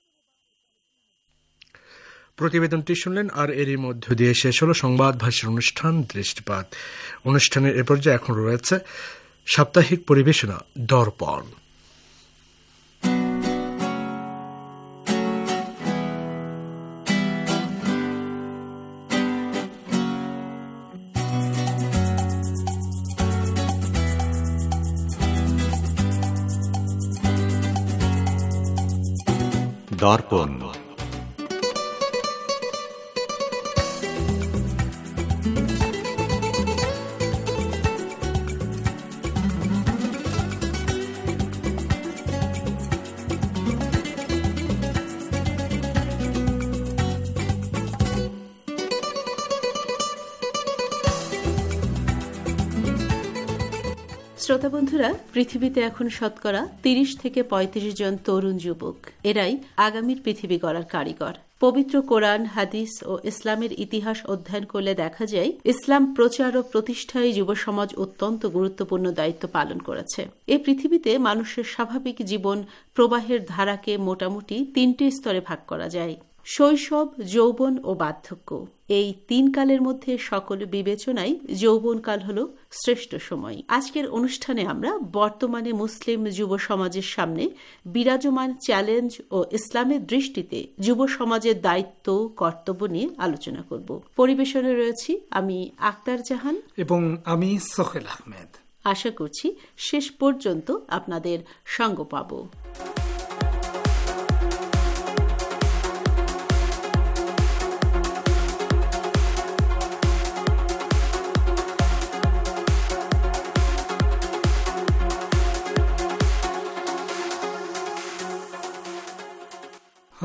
প্রতিবেদনটি শুনলেন, আর এরই মধ্য দিয়ে শেষ হলো সংবাদ ভাষার অনুষ্ঠান দৃষ্টিপাত। অনুষ্ঠানের এ পর্যায়ে এখন রয়েছে সাপ্তাহিক পরিবেশনা দর্পণ। দর্পণ। শ্রোতা বন্ধুরা, পৃথিবীতে এখন শতকরা ৩০ থেকে ৩৫ জন তরুণ যুবক। এরাই আগামীর পৃথিবী গড়ার কারিগর। পবিত্র কোরআন, হাদিস ও ইসলামের ইতিহাস অধ্যয়ন করলে দেখা যায়, ইসলাম প্রচার ও প্রতিষ্ঠায় যুব সমাজ অত্যন্ত গুরুত্বপূর্ণ দায়িত্ব পালন করেছে। এই পৃথিবীতে মানুষের স্বাভাবিক জীবন প্রবাহের ধারাকে মোটামুটি ৩টি স্তরে ভাগ করা যায়: শৈশব, যৌবন ও বার্ধক্য। এই ৩ কালের মধ্যে সকল বিবেচনায় যৌবনকাল হল শ্রেষ্ঠ সময়। আজকের অনুষ্ঠানে আমরা বর্তমানে মুসলিম যুব সমাজের সামনে বিরাজমান চ্যালেঞ্জ ও ইসলামের দৃষ্টিতে যুব সমাজের দায়িত্ব, কর্তব্য নিয়ে আলোচনা করব। পরিবেশনে রয়েছি আমি আক্তার জাহান এবং আমি সোহেল আহমেদ। আশা করছি শেষ পর্যন্ত আপনাদের সঙ্গ পাব।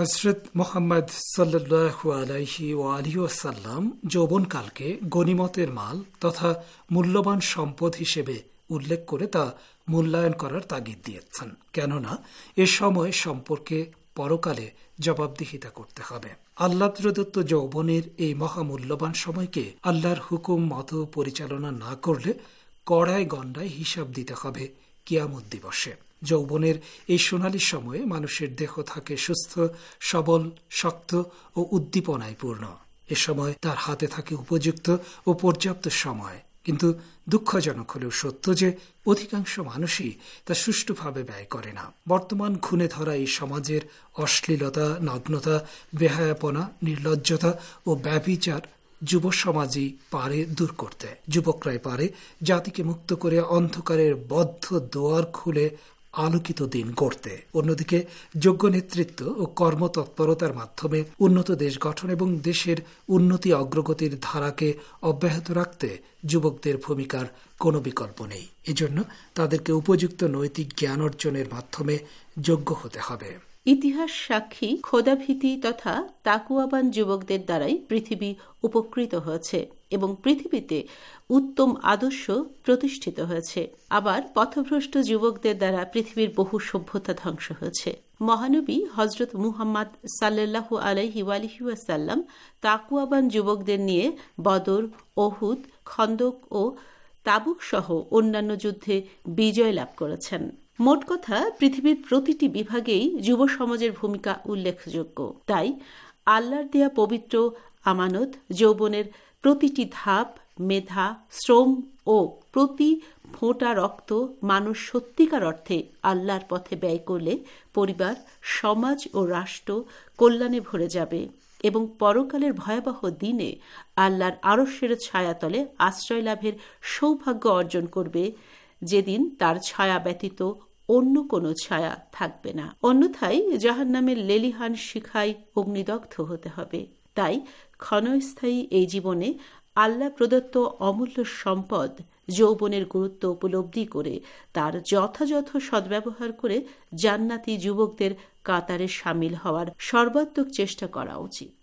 হযরত মুহাম্মদ সাল্লাল্লাহু আলাইহি ওয়া আলিহি ওয়াসাল্লাম যৌবনকালকে গনিমতের মাল তথা মূল্যবান সম্পদ হিসেবে উল্লেখ করে তা মূল্যায়ন করার তাগিদ দিয়েছেন, কেননা এ সময় সম্পর্কে পরকালে জবাবদিহিতা করতে হবে। আল্লাহ প্রদত্ত যৌবনের এই মহামূল্যবান সময়কে আল্লাহর হুকুম মতো পরিচালনা না করলে কড়ায় গণ্ডায় হিসাব দিতে হবে কিয়ামত দিবসে। যৌবনের এই সোনালী সময়ে মানুষের দেহ থাকে সুস্থ, সবল, শক্ত ও উদ্দীপনায় পূর্ণ। এ সময় তার হাতে থাকে উপযুক্ত ও পর্যাপ্ত সময়, কিন্তু দুঃখজনক হলেও সত্য যে অধিকাংশ মানুষই তা সুষ্ঠুভাবে ব্যয় করে না। বর্তমান খুনে ধরা এই সমাজের অশ্লীলতা, নগ্নতা, বেহায়াপনা, নির্লজ্জতা ও ব্যভিচার যুব সমাজই পারে দূর করতে। যুবকরাই পারে জাতিকে মুক্ত করে অন্ধকারের বদ্ধ দুয়ার খুলে আলোকিত দিন গড়তে। অন্যদিকে যোগ্য নেতৃত্ব ও কর্মতৎপরতার মাধ্যমে উন্নত দেশ গঠন এবং দেশের উন্নতি অগ্রগতির ধারাকে অব্যাহত রাখতে যুবকদের ভূমিকার কোনো বিকল্প নেই। এজন্য তাদেরকে উপযুক্ত নৈতিক জ্ঞান অর্জনের মাধ্যমে যোগ্য হতে হবে। ইতিহাস সাক্ষী খোদাভীতি তথা তাকুয়াবান যুবকদের দ্বারাই পৃথিবী উপকৃত হয়েছে এবং পৃথিবীতে উত্তম আদর্শ প্রতিষ্ঠিত হয়েছে। আবার পথভ্রষ্ট যুবকদের দ্বারা পৃথিবীর বহু সভ্যতা ধ্বংস হয়েছে। মহানবী হযরত মুহাম্মদ সাল্লাল্লাহু আলাইহি ওয়াসাল্লাম তাকুয়াবান যুবকদের নিয়ে বদর, ওহুদ, খন্দক ও তাবুক সহ অন্যান্য যুদ্ধে বিজয় লাভ করেছেন। মোট কথা, পৃথিবীর প্রতিটি বিভাগেই যুব সমাজের ভূমিকা উল্লেখযোগ্য। তাই আল্লাহর দেয়া পবিত্র আমানত যৌবনের প্রতিটি ধাপ, মেধা, শ্রম ও প্রতি ফোঁটা রক্ত মানুষ সত্যিকার অর্থে আল্লাহর পথে ব্যয় করলে পরিবার, সমাজ ও রাষ্ট্র কল্যাণে ভরে যাবে এবং পরকালের ভয়াবহ দিনে আল্লাহর আরশের ছায়াতলে আশ্রয় লাভের সৌভাগ্য অর্জন করবে, যেদিন তার ছায়া ব্যতীত অন্য কোনো ছায়া থাকবে না। অন্যথায় জাহান্নামের লেলিহান শিখায় অগ্নিদগ্ধ হতে হবে। তাই ক্ষণস্থায়ী এই জীবনে আল্লাহ প্রদত্ত অমূল্য সম্পদ যৌবনের গুরুত্ব উপলব্ধি করে তার যথাযথ সদ্ব্যবহার করে জান্নাতি যুবকদের কাতারে সামিল হওয়ার সর্বাত্মক চেষ্টা করা উচিত।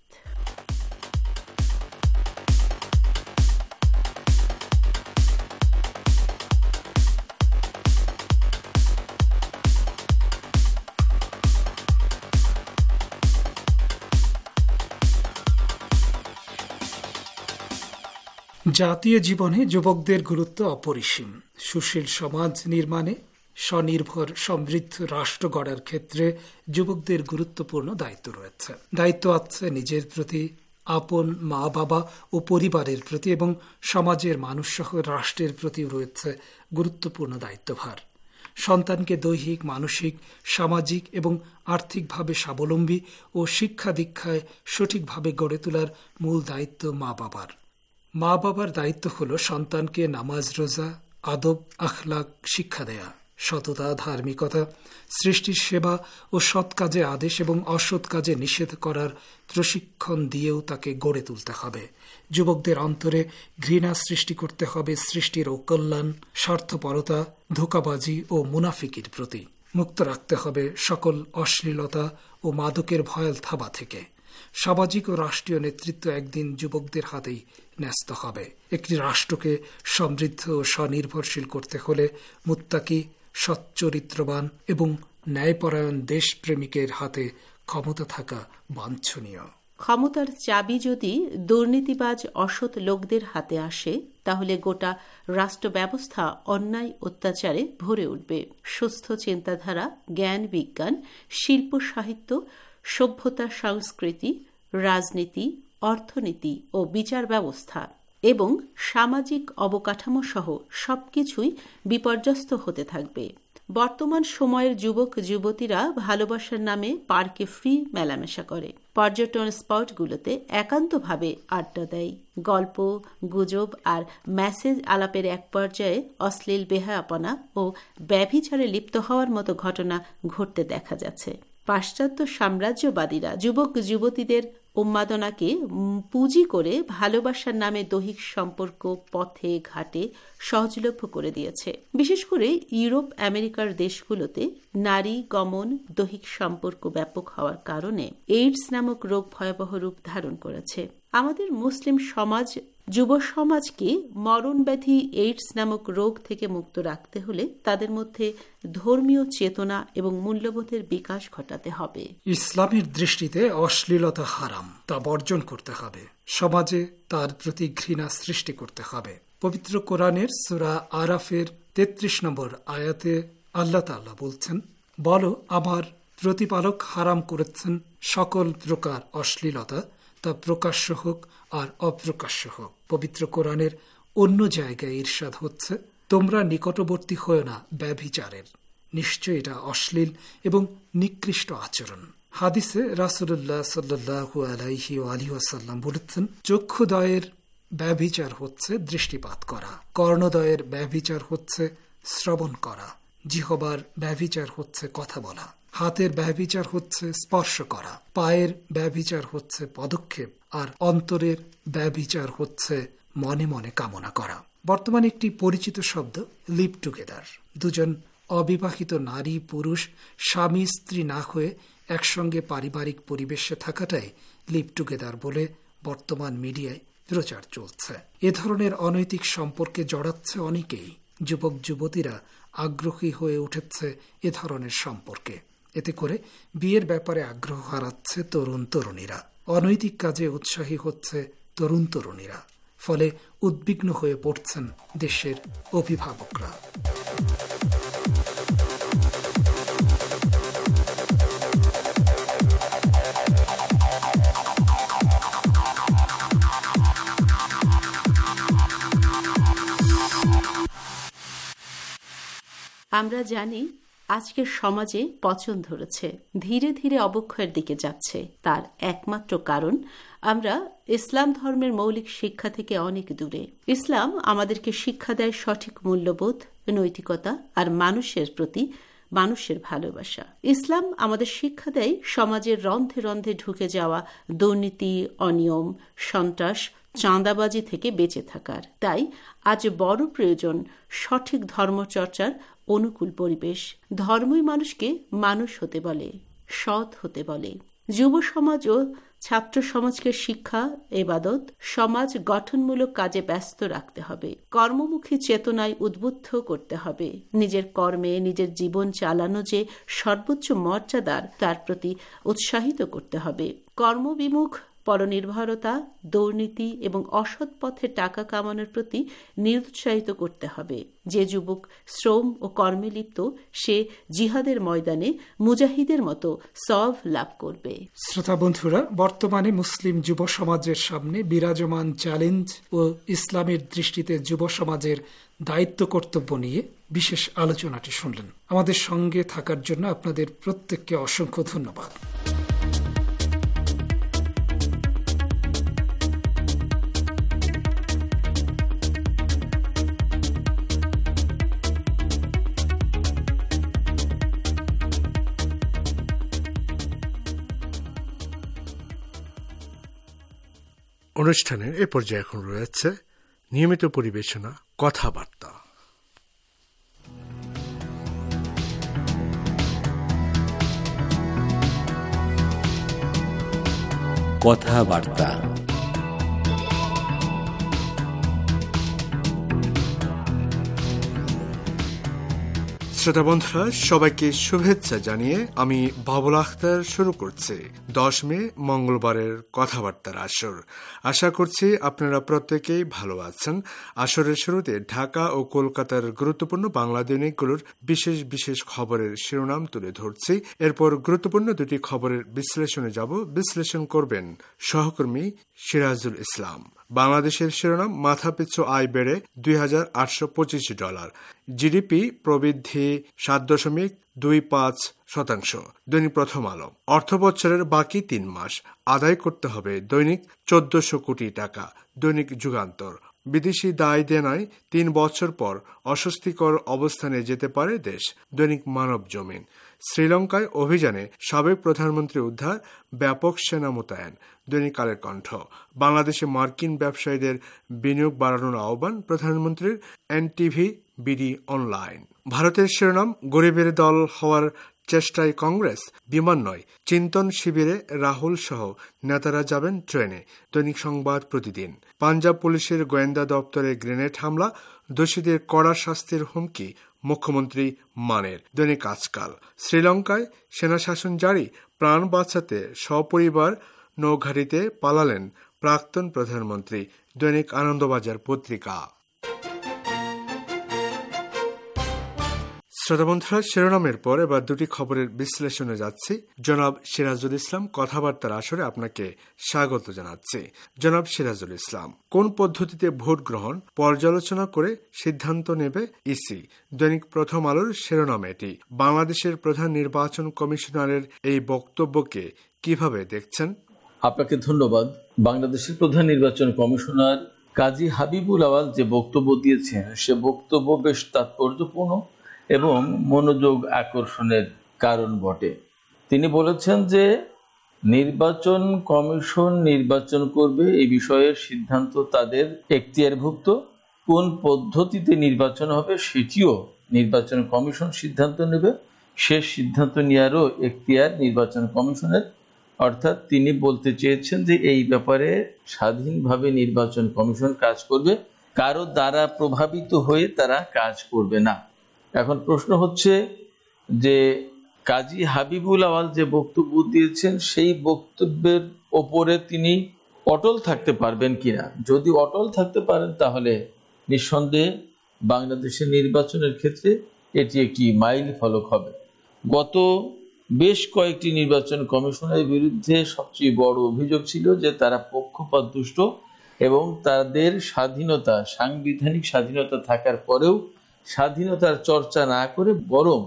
জাতীয় জীবনে যুবকদের গুরুত্ব অপরিসীম। সুশীল সমাজ নির্মাণে, স্বনির্ভর সমৃদ্ধ রাষ্ট্র গড়ার ক্ষেত্রে যুবকদের গুরুত্বপূর্ণ দায়িত্ব রয়েছে। দায়িত্ব আছে নিজের প্রতি, আপন মা বাবা ও পরিবারের প্রতি এবং সমাজের মানুষ সহ রাষ্ট্রের প্রতি রয়েছে গুরুত্বপূর্ণ দায়িত্বভার। সন্তানকে দৈহিক, মানসিক, সামাজিক এবং আর্থিকভাবে স্বাবলম্বী ও শিক্ষা দীক্ষায় সঠিকভাবে গড়ে তোলার মূল দায়িত্ব মা বাবার। মা বাবার দায়িত্ব হল সন্তানকে নামাজ, রোজা, আদব, আখলাক শিক্ষা দেয়া, সততা, ধার্মিকতা, সৃষ্টির সেবা ও সৎ কাজে আদেশ এবং অসৎ কাজে নিষেধ করার প্রশিক্ষণ দিয়েও তাকে গড়ে তুলতে হবে। যুবকদের অন্তরে ঘৃণা সৃষ্টি করতে হবে সৃষ্টির অকল্যাণ, স্বার্থপরতা, ধোঁকাবাজি ও মুনাফিকির প্রতি। মুক্ত রাখতে হবে সকল অশ্লীলতা ও মাদকের ভয়াল থাবা থেকে। সামাজিক ও রাষ্ট্রীয় নেতৃত্ব একদিন যুবকদের হাতেই ন্যস্ত হবে। একটি রাষ্ট্রকে সমৃদ্ধ ও স্বনির্ভরশীল করতে হলে মুত্তাকি, সচ্চরিত্রবান এবং ন্যায়পরায়ণ দেশপ্রেমিকের হাতে ক্ষমতা থাকা বাঞ্ছনীয়। ক্ষমতার চাবি যদি দুর্নীতিবাজ অসৎ লোকদের হাতে আসে, তাহলে গোটা রাষ্ট্র ব্যবস্থা অন্যায় অত্যাচারে ভরে উঠবে। সুস্থ চিন্তাধারা, জ্ঞান বিজ্ঞান, শিল্প সাহিত্য, সভ্যতা সংস্কৃতি, রাজনীতি, অর্থনীতি ও বিচার ব্যবস্থা এবং সামাজিক অবকাঠামো সহ সবকিছুই বিপর্যস্ত হতে থাকবে। বর্তমান সময়ের যুবক যুবতীরা ভালোবাসার নামে পার্কে ফ্রি মেলামেশা করে, পর্যটন স্পটগুলোতে একান্তভাবে আড্ডা দেয়, গল্প গুজব আর মেসেজ আলাপের এক পর্যায়ে অশ্লীল বেহায়াপনা ও ব্যভিচারে লিপ্ত হওয়ার মতো ঘটনা ঘটতে দেখা যাচ্ছে। পাশ্চাত্য সাম্রাজ্যবাদীরা যুবক যুবতীদের উন্মাদনাকে পুঁজি করে ভালোবাসার নামে দৈহিক সম্পর্ক পথে ঘাটে সহজলভ্য করে দিয়েছে। বিশেষ করে ইউরোপ আমেরিকার দেশগুলোতে নারী গমন দৈহিক সম্পর্ক ব্যাপক হওয়ার কারণে এইডস নামক রোগ ভয়াবহ রূপ ধারণ করেছে। আমাদের মুসলিম সমাজ যুব সমাজকে মরণব্যাধি এইডস নামক রোগ থেকে মুক্ত রাখতে হলে তাদের মধ্যে ধর্মীয় চেতনা এবং মূল্যবোধের বিকাশ ঘটাতে হবে। ইসলামের দৃষ্টিতে অশ্লীলতা হারাম, তা বর্জন করতে হবে। সমাজে তার প্রতি ঘৃণা সৃষ্টি করতে হবে। পবিত্র কোরআনের সূরা আরাফের 33 নম্বর আয়াতে আল্লাহ তাআলা বলছেন, বলো আমার প্রতিপালক হারাম করেছেন সকল প্রকার অশ্লীলতা, তা প্রকাশ্য হোক আর অপ্রকাশ্য হোক। পবিত্র কোরআনের অন্য জায়গায় ইরশাদ হচ্ছে, তোমরা নিকটবর্তী হও না ব্যভিচারের, নিশ্চয় এটা অশ্লীল এবং নিকৃষ্ট আচরণ। হাদিসে রাসূলুল্লাহ সাল্লাল্লাহু আলাইহি ওয়াসাল্লাম বলেছেন, চক্ষুদয়ের ব্যভিচার হচ্ছে দৃষ্টিপাত করা, কর্ণদয়ের ব্যভিচার হচ্ছে শ্রবণ করা, জিহ্বার ব্যভিচার হচ্ছে কথা বলা, হাতের ব্যভিচার হচ্ছে স্পর্শ করা, পায়ের ব্যভিচার হচ্ছে পদক্ষেপ, আর অন্তরের ব্যভিচার হচ্ছে মনে মনে কামনা করা। বর্তমানে একটি পরিচিত শব্দ লিভ টুগেদার। দুজন অবিবাহিত নারী পুরুষ স্বামী স্ত্রী না হয়ে একসঙ্গে পারিবারিক পরিবেশে থাকাটাই লিভ টুগেদার বলে বর্তমান মিডিয়ায় প্রচার চলছে। এ ধরনের অনৈতিক সম্পর্কে জড়াচ্ছে অনেকেই। যুবক যুবতীরা আগ্রহী হয়ে উঠেছে এ ধরনের সম্পর্কে। এতে করে বিয়ের ব্যাপারে আগ্রহ হারাচ্ছে তরুণ তরুণীরা। অনৈতিক কাজে উৎসাহী হচ্ছে তরুণ তরুণীরা। ফলে উদ্বিগ্ন হয়ে পড়ছেন দেশের অভিভাবকরা। আমরা জানি আজকের সমাজে পচন ধরেছে, ধীরে ধীরে অবক্ষয়ের দিকে যাচ্ছে। তার একমাত্র কারণ আমরা ইসলাম ধর্মের মৌলিক শিক্ষা থেকে অনেক দূরে। ইসলাম আমাদেরকে শিক্ষা দেয় সঠিক মূল্যবোধ, নৈতিকতা আর মানুষের প্রতি মানুষের ভালোবাসা। ইসলাম আমাদের শিক্ষা দেয় সমাজের রন্ধ্রে রন্ধ্রে ঢুকে যাওয়া দুর্নীতি, অনিয়ম, সন্ত্রাস, চাঁদাবাজি থেকে বেঁচে থাকার। তাই আজ বড় প্রয়োজন সঠিক ধর্মচর্চার অনুকূল পরিবেশ। ধর্মই মানুষকে মানুষ হতে বলে, সৎ হতে বলে। যুব সমাজ ও ছাত্র সমাজকে শিক্ষা, ইবাদত, সমাজ গঠনমূলক কাজে ব্যস্ত রাখতে হবে। কর্মমুখী চেতনায় উদ্বুদ্ধ করতে হবে। নিজের কর্মে নিজের জীবন চালানো যে সর্বোচ্চ মর্যাদার, তার প্রতি উৎসাহিত করতে হবে। কর্মবিমুখ পরনির্ভরতা, দুর্নীতি এবং অসৎ পথে টাকা কামানোর প্রতি নিরুৎসাহিত করতে হবে। যে যুবক শ্রম ও কর্মে লিপ্ত, সে জিহাদের ময়দানে মুজাহিদের মতো সওয়াব লাভ করবে। শ্রোতা বন্ধুরা, বর্তমানে মুসলিম যুব সমাজের সামনে বিরাজমান চ্যালেঞ্জ ও ইসলামের দৃষ্টিতে যুব সমাজের দায়িত্ব কর্তব্য নিয়ে বিশেষ আলোচনাটি শুনলেন। আমাদের সঙ্গে থাকার জন্য আপনাদের প্রত্যেককে অসংখ্য ধন্যবাদ। অনুষ্ঠানের এ পর্যায়ে এখন রয়েছে নিয়মিত পরিবেশনা কথাবার্তা। কথাবার্তা শ্রোতা বন্ধুরা, সবাইকে শুভেচ্ছা জানিয়ে আমি বাবুল আখতার শুরু করছি 10 মে মঙ্গলবারের কথাবার্তার আসর। আশা করছি আপনারা প্রত্যেকেই ভালো আছেন। আসরের শুরুতে ঢাকা ও কলকাতার গুরুত্বপূর্ণ বাংলা দৈনিকগুলোর বিশেষ বিশেষ খবরের শিরোনাম তুলে ধরছি। এরপর গুরুত্বপূর্ণ দুটি খবরের বিশ্লেষণে যাব। বিশ্লেষণ করবেন সহকর্মী সিরাজুল ইসলাম। বাংলাদেশের শিরোনাম, মাথাপিছু আয় বেড়ে $2,825, জিডিপি প্রবৃদ্ধি 7.25%। দৈনিক প্রথম আলো। অর্থ বছরের বাকি 3 মাস আদায় করতে হবে দৈনিক 1400 কোটি টাকা। দৈনিক যুগান্তর। বিদেশি দায় দেনায় 3 বছর পর অস্বস্তিকর অবস্থানে যেতে পারে দেশ। দৈনিক মানব জমিন। শ্রীলঙ্কায় অভিযানে সাবেক প্রধানমন্ত্রী উদ্ধার, ব্যাপক সেনা মোতায়েন। দৈনিক কালের কণ্ঠ। বাংলাদেশে মার্কিন ব্যবসায়ীদের বিনিয়োগ বাড়ানোর আহ্বান প্রধানমন্ত্রীর। NTV BD online. ভারতের শিরোনাম, গরিবের দল হওয়ার চেষ্টায় কংগ্রেস, বিমান নয়, চিন্তন শিবিরে রাহুল সহ নেতারা যাবেন ট্রেনে। দৈনিক সংবাদ প্রতিদিন। পাঞ্জাব পুলিশের গোয়েন্দা দপ্তরে গ্রেনেড হামলা, দোষীদের কড়া শাস্তির হুমকি মুখ্যমন্ত্রী মানের। দৈনিক আজকাল। শ্রীলঙ্কায় সেনা শাসন জারি, প্রাণ বাঁচাতে সপরিবার নৌঘাটিতে পালালেন প্রাক্তন প্রধানমন্ত্রী। দৈনিক আনন্দবাজার পত্রিকা। শ্রোতাবন্ধুরা, শিরোনামের পর এবার দুটি খবরের বিশ্লেষণে যাচ্ছি। জনাব সিরাজুল ইসলাম কথাবার্তার আসরে আপনাকে স্বাগত জানাচ্ছি। জনাব সিরাজুল ইসলাম, কোন পদ্ধতিতে ভোট গ্রহণ পর্যালোচনা করে সিদ্ধান্ত নেবে ইসি? দৈনিক প্রথম আলোর শিরোনাম এটি। বাংলাদেশের প্রধান নির্বাচন কমিশনারের এই বক্তব্যকে কিভাবে দেখছেন? আপনাকে ধন্যবাদ। বাংলাদেশের প্রধান নির্বাচন কমিশনার কাজী হাবিবুল আওয়াল যে বক্তব্য দিয়েছেন, সে বক্তব্য বেশ তাৎপর্যপূর্ণ এবং মনোযোগ আকর্ষণের কারণ বটে। তিনি বলেছেন যে নির্বাচন কমিশন নির্বাচন করবে, এই বিষয়ের সিদ্ধান্ত তাদের এখতিয়ারভুক্ত। কোন পদ্ধতিতে নির্বাচন হবে সেটিও নির্বাচন কমিশন সিদ্ধান্ত নেবে। শেষ সিদ্ধান্ত নেওয়ারও এখতিয়ার নির্বাচন কমিশনের। অর্থাৎ তিনি বলতে চেয়েছেন যে এই ব্যাপারে স্বাধীনভাবে নির্বাচন কমিশন কাজ করবে, কারো দ্বারা প্রভাবিত হয়ে তারা কাজ করবে না। এখন প্রশ্ন হচ্ছে যে কাজী হাবিবুল আওয়াল যে বক্তব্য দিয়েছেন, সেই বক্তব্যের ওপরে তিনি অটল থাকতে পারবেন কিনা। যদি অটল থাকতে পারেন তাহলে নিঃসন্দেহে বাংলাদেশের নির্বাচনের ক্ষেত্রে এটি একটি মাইল ফলক হবে। গত বেশ কয়েকটি নির্বাচন কমিশনের বিরুদ্ধে সবচেয়ে বড় অভিযোগ ছিল যে তারা পক্ষপাতদুষ্ট এবং তাদের স্বাধীনতা, সাংবিধানিক স্বাধীনতা থাকার পরেও স্বাধীনতার চর্চা না করে বরং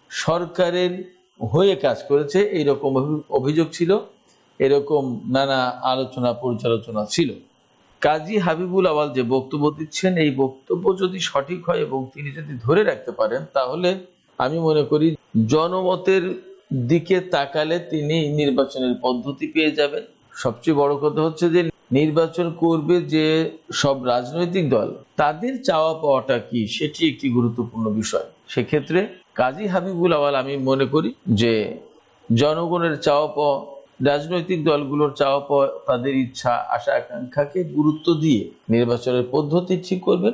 সরকারের হয়ে কাজ করেছে, এইরকম অভিযোগ ছিল। এরকম নানা আলোচনা পর্যালোচনা ছিল। কাজী হাবিবুল আওয়াল যে বক্তব্য দিচ্ছেন, এই বক্তব্য যদি সঠিক হয় এবং তিনি যদি ধরে রাখতে পারেন, তাহলে আমি মনে করি জনমতের দিকে তাকালে তিনি নির্বাচনের পদ্ধতি পেয়ে যাবেন। সবচেয়ে বড় কথা হচ্ছে যে নির্বাচন করবে যে সব রাজনৈতিক দল, তাদের চাওয়া পাওয়াটা কি, সেটি একটি গুরুত্বপূর্ণ বিষয়। সেক্ষেত্রে কাজী হাবিবুল আওয়াল আমি মনে করি যে জনগণের চাওয়া পাওয়া, রাজনৈতিক দলগুলোর চাওয়া পাওয়া, তাদের ইচ্ছা আশা আকাঙ্ক্ষাকে গুরুত্ব দিয়ে নির্বাচনের পদ্ধতি ঠিক করবেন।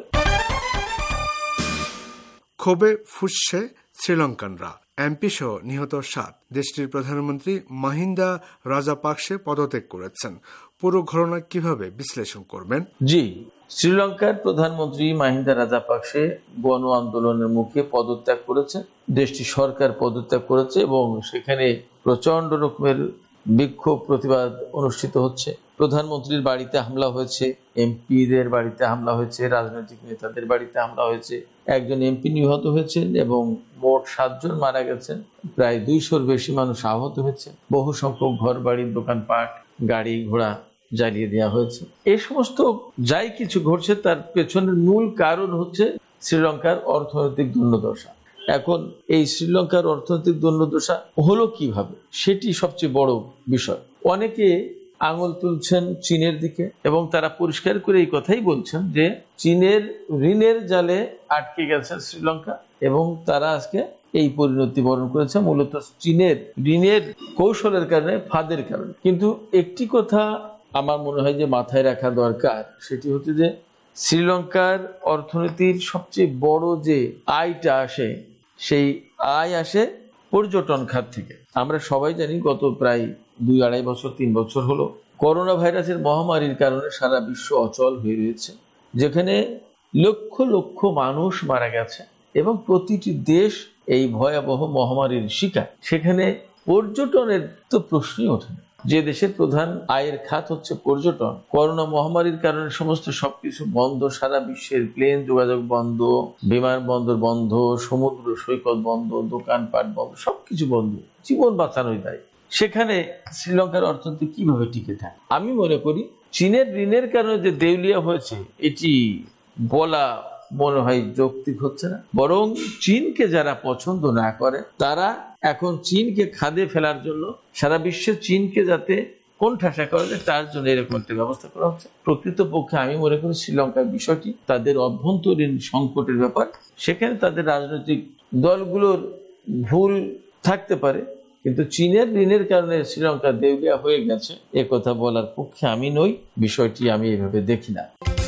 ক্ষোভে ফুঁসছে শ্রীলঙ্কানরা, এমপি সহ নিহত 7। দেশটির প্রধানমন্ত্রী মাহিন্দা রাজাপাকসে পদত্যাগ করেছেন। পুরো ঘটনা কিভাবে বিশ্লেষণ করবেন? জি, শ্রীলঙ্কার প্রধানমন্ত্রী মাহিন্দা রাজাপাকসে গণ আন্দোলনের মুখে পদত্যাগ করেছে। দেশটি সরকার পদত্যাগ করেছে এবং সেখানে প্রচন্ড রকমের বিক্ষোভ প্রতিবাদ অনুষ্ঠিত হচ্ছে। প্রধানমন্ত্রীর বাড়িতে হামলা হয়েছে, এমপিদের বাড়িতে হামলা হয়েছে, রাজনৈতিক নেতাদের বাড়িতে হামলা হয়েছে। একজন এমপি নিহত হয়েছেন এবং মোট 7 জন মারা গেছেন। প্রায় 200-র বেশি মানুষ আহত হয়েছে। বহু সংখ্যক ঘর বাড়ি, দোকানপাট, গাড়ি ঘোড়া জ্বালিয়ে দেওয়া হয়েছে। এই সমস্ত যাই কিছু ঘটছে, তার পেছনের মূল কারণ হচ্ছে শ্রীলঙ্কার অর্থনৈতিক দুর্দশা। এখন এই শ্রীলঙ্কার অর্থনৈতিক দুর্দশা হলো কিভাবে, সেটি সবচেয়ে বড় বিষয়। অনেকে আঙুল তুলছেন চীনের দিকে এবং তারা পরিষ্কার করে এই কথাই বলছেন যে চীনের ঋণের জালে আটকে গেছে শ্রীলঙ্কা এবং তারা আজকে এই পরিণতি বরণ করেছে মূলত চীনের ঋণের কৌশলের কারণে, ফাঁদের কারণে। কিন্তু একটি কথা আমার মনে হয় যে মাথায় রাখা দরকার, সেটি হচ্ছে যে শ্রীলঙ্কার অর্থনীতির সবচেয়ে বড় যে আয়টা আসে, সেই আয় আসে পর্যটন খাত থেকে। আমরা সবাই জানি গত প্রায় 2-2.5 বছর 3 বছর হলো করোনা ভাইরাসের মহামারীর কারণে সারা বিশ্ব অচল হয়ে রয়েছে, যেখানে লক্ষ লক্ষ মানুষ মারা গেছে এবং প্রতিটি দেশ এই ভয়াবহ মহামারীর শিকার। সেখানে পর্যটনের তো প্রশ্নই ওঠে না। যে দেশের প্রধান আয়ের খাত হচ্ছে পর্যটন, করোনা মহামারীর কারণে সমস্ত সবকিছু বন্ধ, সারা বিশ্বের প্লেন যোগাযোগ বন্ধ, বিমানবন্দর বন্ধ, সমুদ্র সৈকত বন্ধ, দোকানপাট বন্ধ, সবকিছু বন্ধ, জীবন বাঁচানোই দায়। সেখানে শ্রীলঙ্কার অর্থনীতি কিভাবে টিকে থাকে? আমি মনে করি চীনের ঋণের কারণে যে দেউলিয়া হয়েছে, এটি বলা মনে হয় যৌক্তিক হচ্ছে না। বরং চীনকে যারা পছন্দ না করে তারা এখন চীনকে খাদে ফেলার জন্য সারা বিশ্বে চীনকে যাতে কোণঠাসা করা যায় তার জন্য এরকম একটা ব্যবস্থা করা হচ্ছে। প্রকৃতপক্ষে আমি মনে করি শ্রীলঙ্কার বিষয়টি তাদের অভ্যন্তরীণ সংকটের ব্যাপার। সেখানে তাদের রাজনৈতিক দলগুলোর ভুল থাকতে পারে, কিন্তু চীনের ঋণের কারণে শ্রীলঙ্কা দেউলিয়া হয়ে গেছে এ কথা বলার পক্ষে আমি নই। বিষয়টি আমি এইভাবে দেখি না।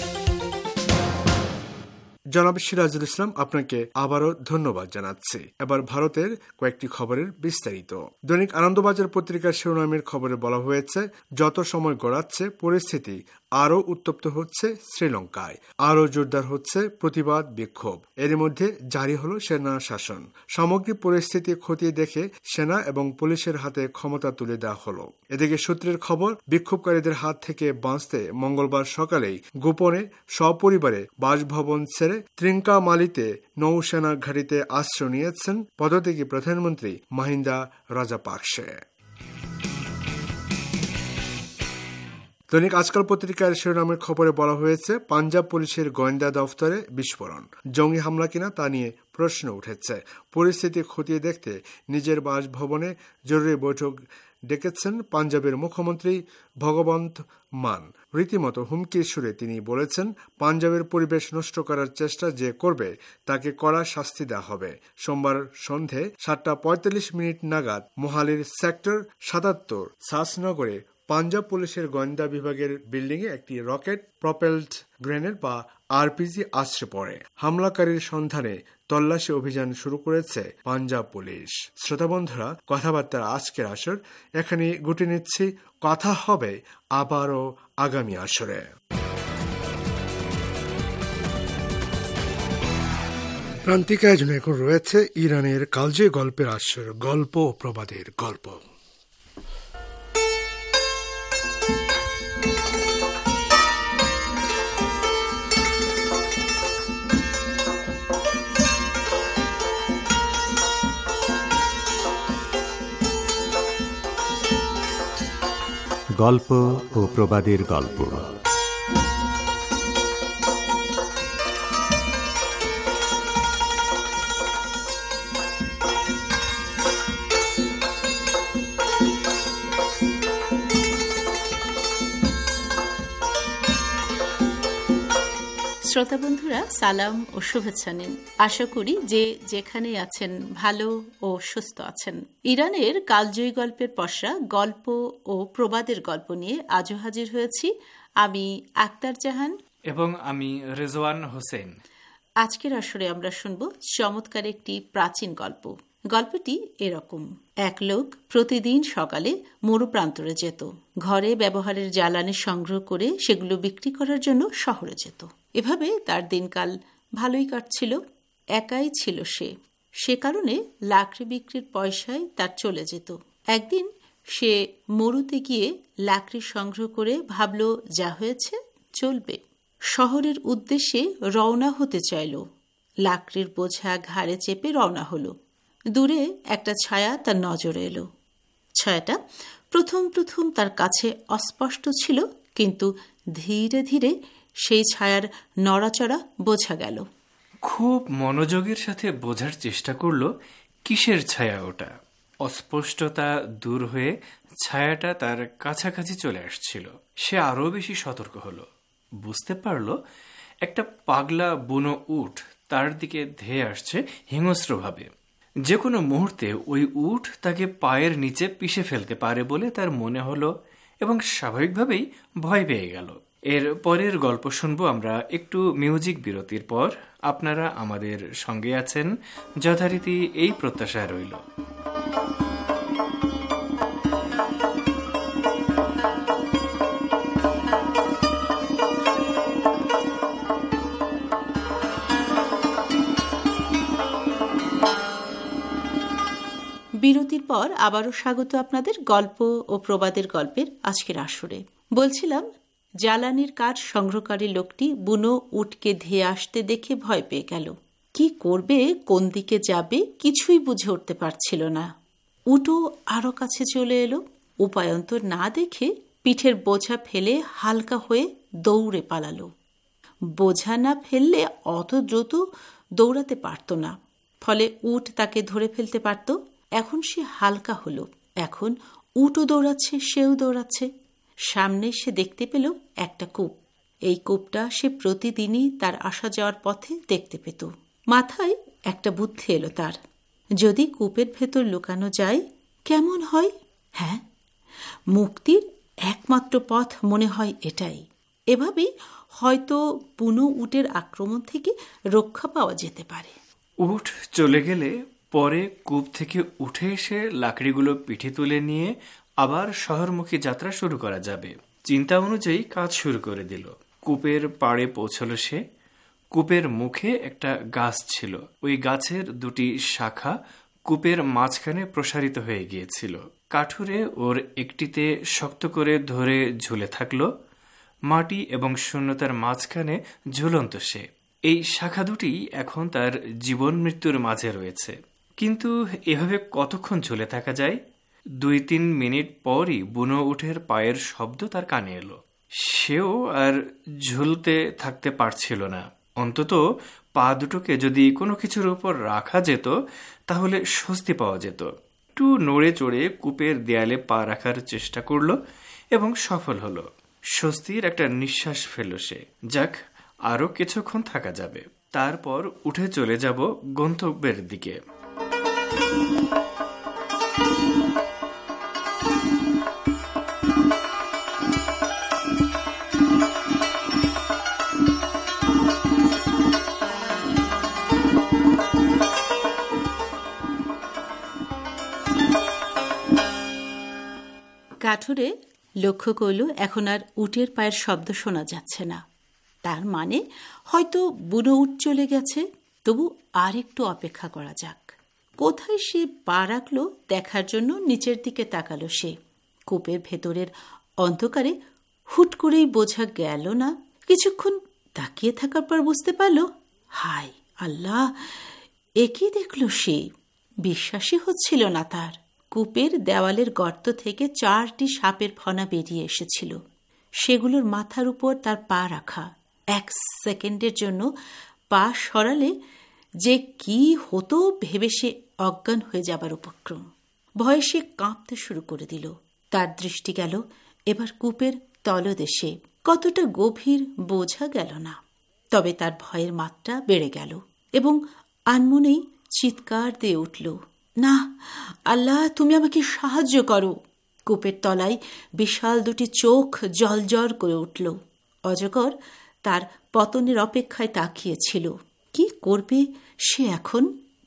জনাব সিরাজুল ইসলাম, আপনাকে আবারও ধন্যবাদ জানাচ্ছি। এবার ভারতের কয়েকটি খবরের বিস্তারিত। দৈনিক আনন্দবাজার পত্রিকার শিরোনামের খবরে বলা হয়েছে, যত সময় গড়াচ্ছে পরিস্থিতি আরও উত্তপ্ত হচ্ছে শ্রীলঙ্কায়, আরও জোরদার হচ্ছে প্রতিবাদ বিক্ষোভ। এর মধ্যে জারি হলো সেনা শাসন। সামগ্রিক পরিস্থিতি খতিয়ে দেখে সেনা এবং পুলিশের হাতে ক্ষমতা তুলে দেওয়া হলো। এদিকে সূত্রের খবর, বিক্ষোভকারীদের হাত থেকে বাঁচতে মঙ্গলবার সকালেই গোপনে সপরিবারে বাসভবন ছেড়ে ত্রিঙ্কামালিতে নৌসেনা ঘাঁটিতে আশ্রয় নিয়েছেন পদত্যাগী প্রধানমন্ত্রী মাহিন্দা রাজাপাকসে। দৈনিক আজকাল পত্রিকার শিরোনামের খবরে বলা হয়েছে, পাঞ্জাব পুলিশের গোয়েন্দা দফতরে বিস্ফোরণ, জঙ্গি হামলা কিনা তা নিয়ে প্রশ্ন উঠেছে। পরিস্থিতি খতিয়ে দেখতে নিজের বাসভবনে জরুরি বৈঠক ডেকেছেন পাঞ্জাবের মুখ্যমন্ত্রী ভগবন্ত মান। রীতিমতো হুমকির সুরে তিনি বলেছেন, পাঞ্জাবের পরিবেশ নষ্ট করার চেষ্টা যে করবে তাকে কড়া শাস্তি দেওয়া হবে। সোমবার সন্ধে 7:45 নাগাদ মোহালির সেক্টর 77 সাসনগরে পাঞ্জাব পুলিশের গোয়েন্দা বিভাগের বিল্ডিংয়ে একটি রকেট প্রপেলড গ্রেনেড বা আরপিজি আছড়ে পড়ে। হামলাকারীর সন্ধানে তল্লাশি অভিযান শুরু করেছে পাঞ্জাব পুলিশ। শ্রোতা বন্ধুরা, কথাবার্তার আজকের আসর এখানে গুটিয়ে নিচ্ছি। কথা হবে আবারও আগামী আসরে। প্রান্তিক আয়োজনে এখন রয়েছে ইরানের কালজয়ী গল্পের আসর, গল্প ও প্রবাদের গল্প। গল্প ও প্রবাদের গল্প। শ্রোতা বন্ধুরা, সালাম ও শুভেচ্ছা নিন। আশা করি যে যেখানে আছেন ভালো ও সুস্থ আছেন। ইরানের কালজয়ী গল্পের পসরা গল্প ও প্রবাদের গল্প নিয়ে আজও হাজির হয়েছি আমি আক্তার জাহান এবং আমি রেজওয়ান হোসেন। আজকের আসরে আমরা শুনব চমৎকার একটি প্রাচীন গল্প। গল্পটি এরকম: এক লোক প্রতিদিন সকালে মরুপ্রান্তরে যেত। ঘরে ব্যবহারের জ্বালানি সংগ্রহ করে সেগুলো বিক্রি করার জন্য শহরে যেত। এভাবে তার দিনকাল ভালোই কাটছিল। একাই ছিল সে কারণে লাকড়ি বিক্রির পয়সায় তার চলে যেত। একদিন সে মরুতে গিয়ে লাকড়ি সংগ্রহ করে ভাবল, যা হয়েছে চলবে। শহরের উদ্দেশ্যে রওনা হতে চাইল। লাকড়ির বোঝা ঘাড়ে চেপে রওনা হলো। দূরে একটা ছায়া তার নজরে এলো। ছায়াটা প্রথম তার কাছে অস্পষ্ট ছিল, কিন্তু ধীরে ধীরে সেই ছায়ার নড়াচড়া বোঝা গেল। খুব মনোযোগের সাথে বোঝার চেষ্টা করল কিসের ছায়া ওটা। অস্পষ্টতা দূর হয়ে ছায়াটা তার কাছাকাছি চলে আসছিল। সে আরো বেশি সতর্ক হলো। বুঝতে পারল একটা পাগলা বুনো উট তার দিকে ধেয়ে আসছে হিংস্রভাবে। যে কোনো মুহূর্তে ওই উট তাকে পায়ের নিচে পিষে ফেলতে পারে বলে তার মনে হলো এবং স্বাভাবিকভাবেই ভয় পেয়ে গেল। এর পরের গল্প শুনবো আমরা একটু মিউজিক বিরতির পর। আপনারা আমাদের সঙ্গে আছেন যথারীতি এই প্রত্যাশায় রইল। বিরতির পর আবারও স্বাগত আপনাদের গল্প ও প্রবাদের গল্পের আজকের আসরে। বলছিলাম, জ্বালানির কাঠ সংগ্রহকারী লোকটি বুনো উটকে ধেয়ে আসতে দেখে ভয় পেয়ে গেল। কি করবে, কোন দিকে যাবে কিছুই বুঝে উঠতে পারছিল না। উটও আরো কাছে চলে এলো। উপায়ন্তর না দেখে পিঠের বোঝা ফেলে হালকা হয়ে দৌড়ে পালালো। বোঝা না ফেললে অত দ্রুত দৌড়াতে পারত না, ফলে উট তাকে ধরে ফেলতে পারত। এখন সে হালকা হলো, এখন উটও দৌড়াচ্ছে, সেও দৌড়াচ্ছে। সামনে সে দেখতে পেল একটা কূপ। এই কূপটা সে প্রতিদিনই তার আসা যাওয়ার পথে দেখতে পেত। মাথায় একটা বুদ্ধি এলো তার, যদি কূপের ভেতর লুকানো যায় কেমন হয়? হ্যাঁ, মুক্তির একমাত্র পথ মনে হয় এটাই। এভাবেই হয়তো বুনো উটের আক্রমণ থেকে রক্ষা পাওয়া যেতে পারে। উট চলে গেলে পরে কূপ থেকে উঠে এসে লাকড়িগুলো পিঠে তুলে নিয়ে আবার শহরমুখী যাত্রা শুরু করা যাবে। চিন্তা অনুযায়ী কাজ শুরু করে দিল। কূপের পাড়ে পৌঁছল সে। কূপের মুখে একটা গাছ ছিল। ওই গাছের দুটি শাখা কূপের মাঝখানে প্রসারিত হয়ে গিয়েছিল। কাঠুরে ওর একটিতে শক্ত করে ধরে ঝুলে থাকলো। মাটি এবং শূন্যতার মাঝখানে ঝুলন্ত সে। এই শাখা দুটি এখন তার জীবন মৃত্যুর মাঝে রয়েছে। কিন্তু এভাবে কতক্ষণ ঝুলে থাকা যায়? 2-3 মিনিট পরই বুনো উটের পায়ের শব্দ তার কানে এলো। সেও আর ঝুলতে থাকতে পারছিল না। অন্তত পা দুটোকে যদি কোনো কিছুর উপর রাখা যেত তাহলে স্বস্তি পাওয়া যেত। একটু নড়ে চড়ে কূপের দেয়ালে পা রাখার চেষ্টা করল এবং সফল হলো। স্বস্তির একটা নিঃশ্বাস ফেলল সে। যাক, আরো কিছুক্ষণ থাকা যাবে, তারপর উঠে চলে যাব গন্তব্যের দিকে। কাঠুরে লক্ষ্য করল এখন আর উটের পায়ের শব্দ শোনা যাচ্ছে না। তার মানে হয়তো বুনো উট চলে গেছে। তবু আর একটু অপেক্ষা করা যাক। কোথায় সে পা রাখল দেখার জন্য নিচের দিকে তাকালো সে। কূপের ভেতরের অন্ধকারে হুট করেই বোঝা গেল না। কিছুক্ষণ তাকিয়ে থাকার পর বুঝতে পারল, হায় আল্লাহ, একই দেখল সে। বিশ্বাসই হচ্ছিল না তার। কূপের দেওয়ালের গর্ত থেকে 4টি সাপের ফনা বেরিয়ে এসেছিল। সেগুলোর মাথার উপর তার পা রাখা। 1 সেকেন্ডের জন্য পা সরালে যে কি হতো ভেবে সে অজ্ঞান হয়ে যাবার উপক্রম। ভয়ে সে কাঁপতে শুরু করে দিল। তার দৃষ্টি গেল এবার কূপের তলদেশে। কতটা গভীর বোঝা গেল না, তবে তার ভয়ের মাত্রা বেড়ে গেল এবং আনমনেই চিৎকার দিয়ে উঠল, না আল্লাহ, তুমি আমাকে সাহায্য করো। কূপের তলায় বিশাল 2টি চোখ জলজল করে উঠল। অজগর তার পতনের অপেক্ষায় তাকিয়েছিল। কি করবে সে এখন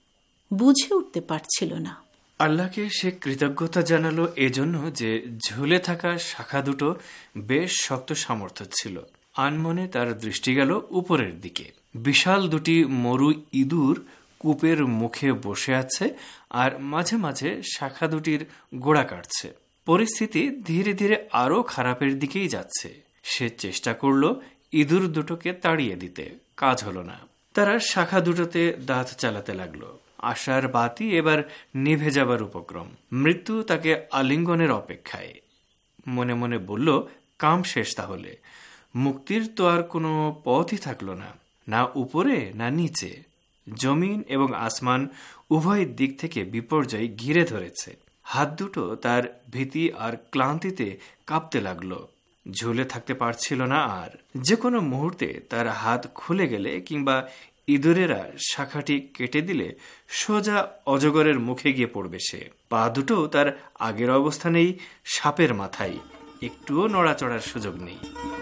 বুঝে উঠতে পারছিল না। আল্লাহকে সে কৃতজ্ঞতা জানালো এজন্য যে ঝুলে থাকা শাখা দুটো বেশ শক্ত সামর্থ্য ছিল। আনমনে তার দৃষ্টি গেল উপরের দিকে। বিশাল 2টি মরু ইঁদুর কূপের মুখে বসে আছে আর মাঝে মাঝে শাখা দুটির গোড়া কাটছে। পরিস্থিতি ধীরে ধীরে আরো খারাপের দিকেই যাচ্ছে। সে চেষ্টা করল ইঁদুর দুটোকে তাড়িয়ে দিতে, কাজ হলো না। তারা শাখা দুটোতে দাঁত চালাতে লাগলো। আশার বাতি এবার নিভে যাবার উপক্রম। মৃত্যু তাকে আলিঙ্গনের অপেক্ষায়। মনে মনে বলল, কাম শেষ তাহলে। মুক্তির তো আর কোনো পথই থাকলো না, না উপরে না নিচে। জমিন এবং আসমান উভয় দিক থেকে বিপর্যয় ঘিরে ধরেছে। হাত দুটো তার ভীতি আর ক্লান্তিতে কাঁপতে লাগলো। ঝুলে থাকতে পারছিল না আর। যে কোনো মুহূর্তে তার হাত খুলে গেলে কিংবা ইঁদুরেরা শাখাটি কেটে দিলে সোজা অজগরের মুখে গিয়ে পড়বে সে। পা দুটো তার আগের অবস্থানেই সাপের মাথায়, একটুও নড়াচড়ার সুযোগ নেই।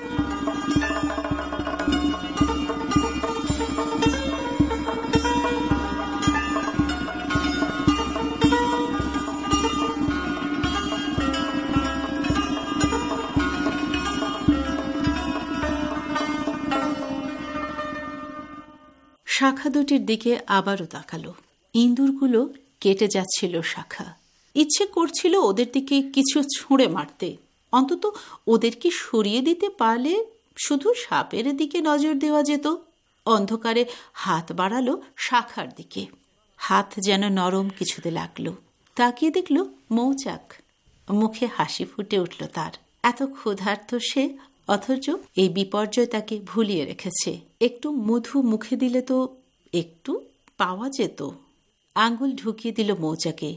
শাখা দুটির দিকে আবারও তাকালো। ইঁদুরগুলো কেটে যাচ্ছিল শাখা। ইচ্ছে করছিল ওদের দিকে কিছু ছুঁড়ে মারতে। অন্তত ওদেরকে সরিয়ে দিতে পারলে শুধু সাপের দিকে নজর দেওয়া যেত। অন্ধকারে হাত বাড়ালো শাখার দিকে। হাত যেন নরম কিছুতে লাগলো। তাকিয়ে দেখল মৌচাক। মুখে হাসি ফুটে উঠল তার। এত ক্ষুধার্ত সে অথচ এই বিপর্যয় তাকে ভুলিয়ে রেখেছে। একটু মধু মুখে দিলে তো একটু পাওয়া যেত। আঙ্গুল ঢুকিয়ে দিল মৌচাকে,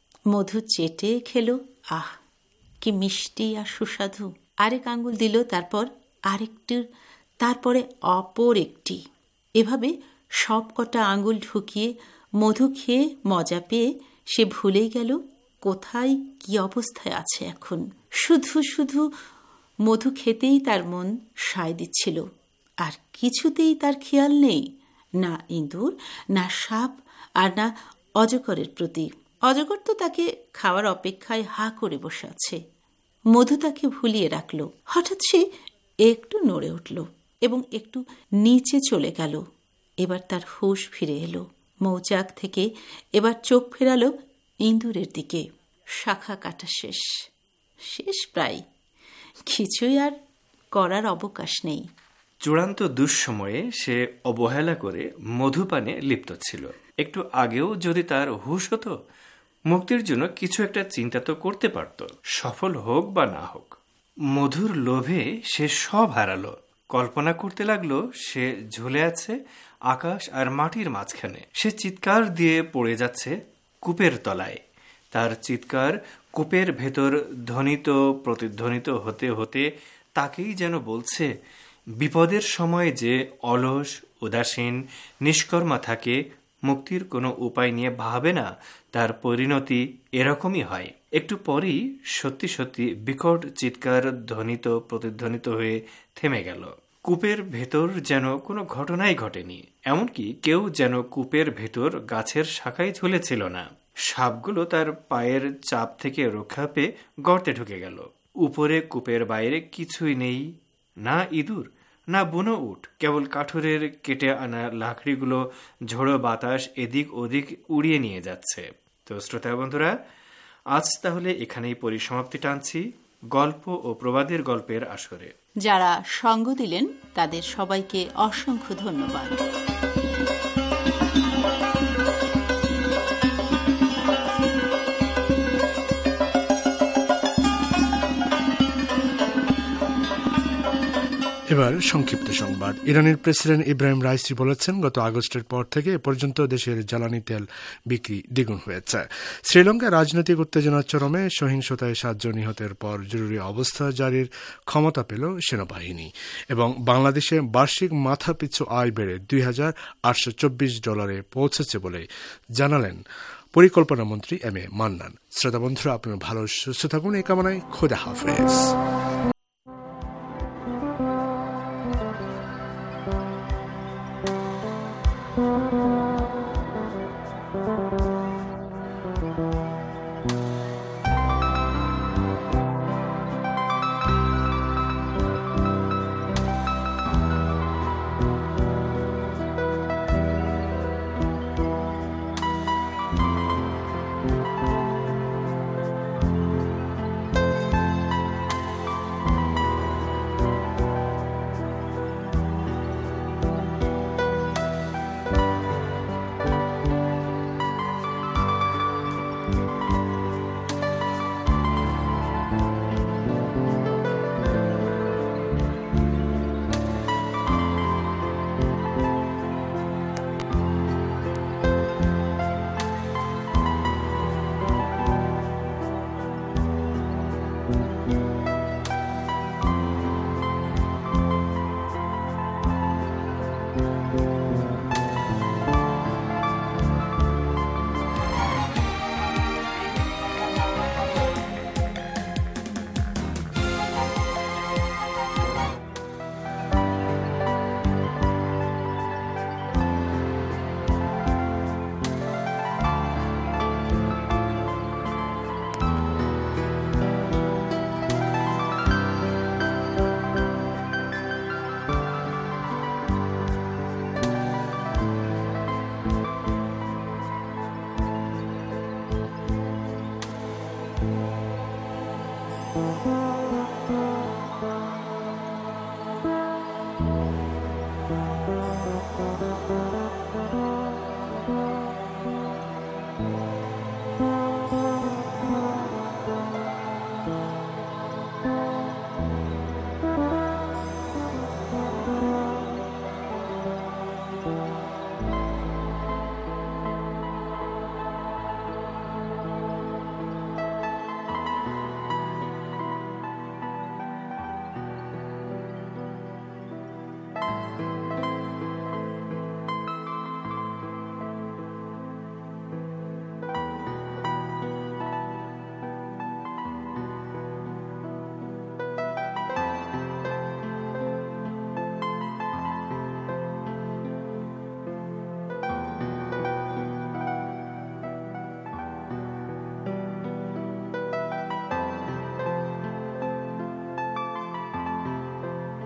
মধু চেটে খেল। আহ, কি মিষ্টি আর সুস্বাদু। আরেক আঙ্গুল দিল, তারপর আরেকটির, তারপরে অপর একটি। এভাবে সব কটা আঙ্গুল ঢুকিয়ে মধু খেয়ে মজা পেয়ে সে ভুলেই গেল কোথায় কি অবস্থায় আছে এখন। শুধু শুধু মধু খেতেই তার মন সায় দিচ্ছিল, আর কিছুতেই তার খেয়াল নেই, না ইঁদুর, না সাপ, আর না অজগরের প্রতি। অজগর তো তাকে খাওয়ার অপেক্ষায় হা করে বসে আছে। মধু তাকে ভুলিয়ে রাখল। হঠাৎ সে একটু নড়ে উঠল এবং একটু নিচে চলে গেল। এবার তার হুঁশ ফিরে এলো। মৌচাক থেকে এবার চোখ ফেরালো ইঁদুরের দিকে। শাখা কাটা শেষ, শেষ প্রায়, কিছুই আর করার অবকাশ নেই। চূড়ান্ত দুঃসময়ে সে অবহেলা করে মধুপানে লিপ্ত ছিল। একটু আগেও যদি তার হুঁশ হতো, মুক্তির জন্য কিছু একটা চিন্তা তো করতে পারত, সফল হোক বা না হোক। মধুর লোভে সে সব হারালো। কল্পনা করতে লাগলো সে ঝুলে আছে আকাশ আর মাটির মাঝখানে। সে চিৎকার দিয়ে পড়ে যাচ্ছে কূপের তলায়। তার চিৎকার কূপের ভেতর ধ্বনিত প্রতিধ্বনিত হতে হতে তাকেই যেন বলছে, বিপদের সময় যে অলস, উদাসীন, নিষ্কর্মা থাকে, মুক্তির কোনো উপায় নিয়ে ভাবে না, তার পরিণতি এরকমই হয়। একটু পরেই সত্যি সত্যি বিকট চিৎকার ধ্বনিত প্রতিধ্বনিত হয়ে থেমে গেল। কূপের ভেতর যেন কোনো ঘটনাই ঘটেনি। এমনকি কেউ যেন কূপের ভেতর গাছের শাখায় ঝুলেছিল না। সাপগুলো তার পায়ের চাপ থেকে রক্ষা পেয়ে গর্তে ঢুকে গেল। উপরে কূপের বাইরে কিছুই নেই, না ইঁদুর, না বুনো উট, কেবল কাঠুরের কেটে আনা লাকড়িগুলো ঝোড়ো বাতাস এদিক ওদিক উড়িয়ে নিয়ে যাচ্ছে। তো শ্রোতা বন্ধুরা, আজ তাহলে এখানেই পরিসমাপ্তি টানছি গল্প ও প্রবাদের গল্পের আসরে। যারা সঙ্গ দিলেন তাদের সবাইকে অসংখ্য ধন্যবাদ। এবার সংক্ষিপ্ত সংবাদ। ইরানের প্রেসিডেন্ট ইব্রাহিম রাইসি বলেছেন, গত আগস্টের পর থেকে এ পর্যন্ত দেশের জ্বালানি তেল বিক্রি দ্বিগুণ হয়েছে। শ্রীলঙ্কায় রাজনৈতিক উত্তেজনার চরমে, সহিংসতায় 7 জন নিহতের পর জরুরি অবস্থা জারির ক্ষমতা পেল সেনাবাহিনী। এবং বাংলাদেশে বার্ষিক মাথাপিছু আয় বেড়ে $2,824 পৌঁছেছে বলে জানালেন পরিকল্পনা মন্ত্রী এম এ মান্নান। শ্রোতা বন্ধুরা, আপনারা ভালো সুস্থ থাকুন এই কামনায়। খোদা হাফেজ।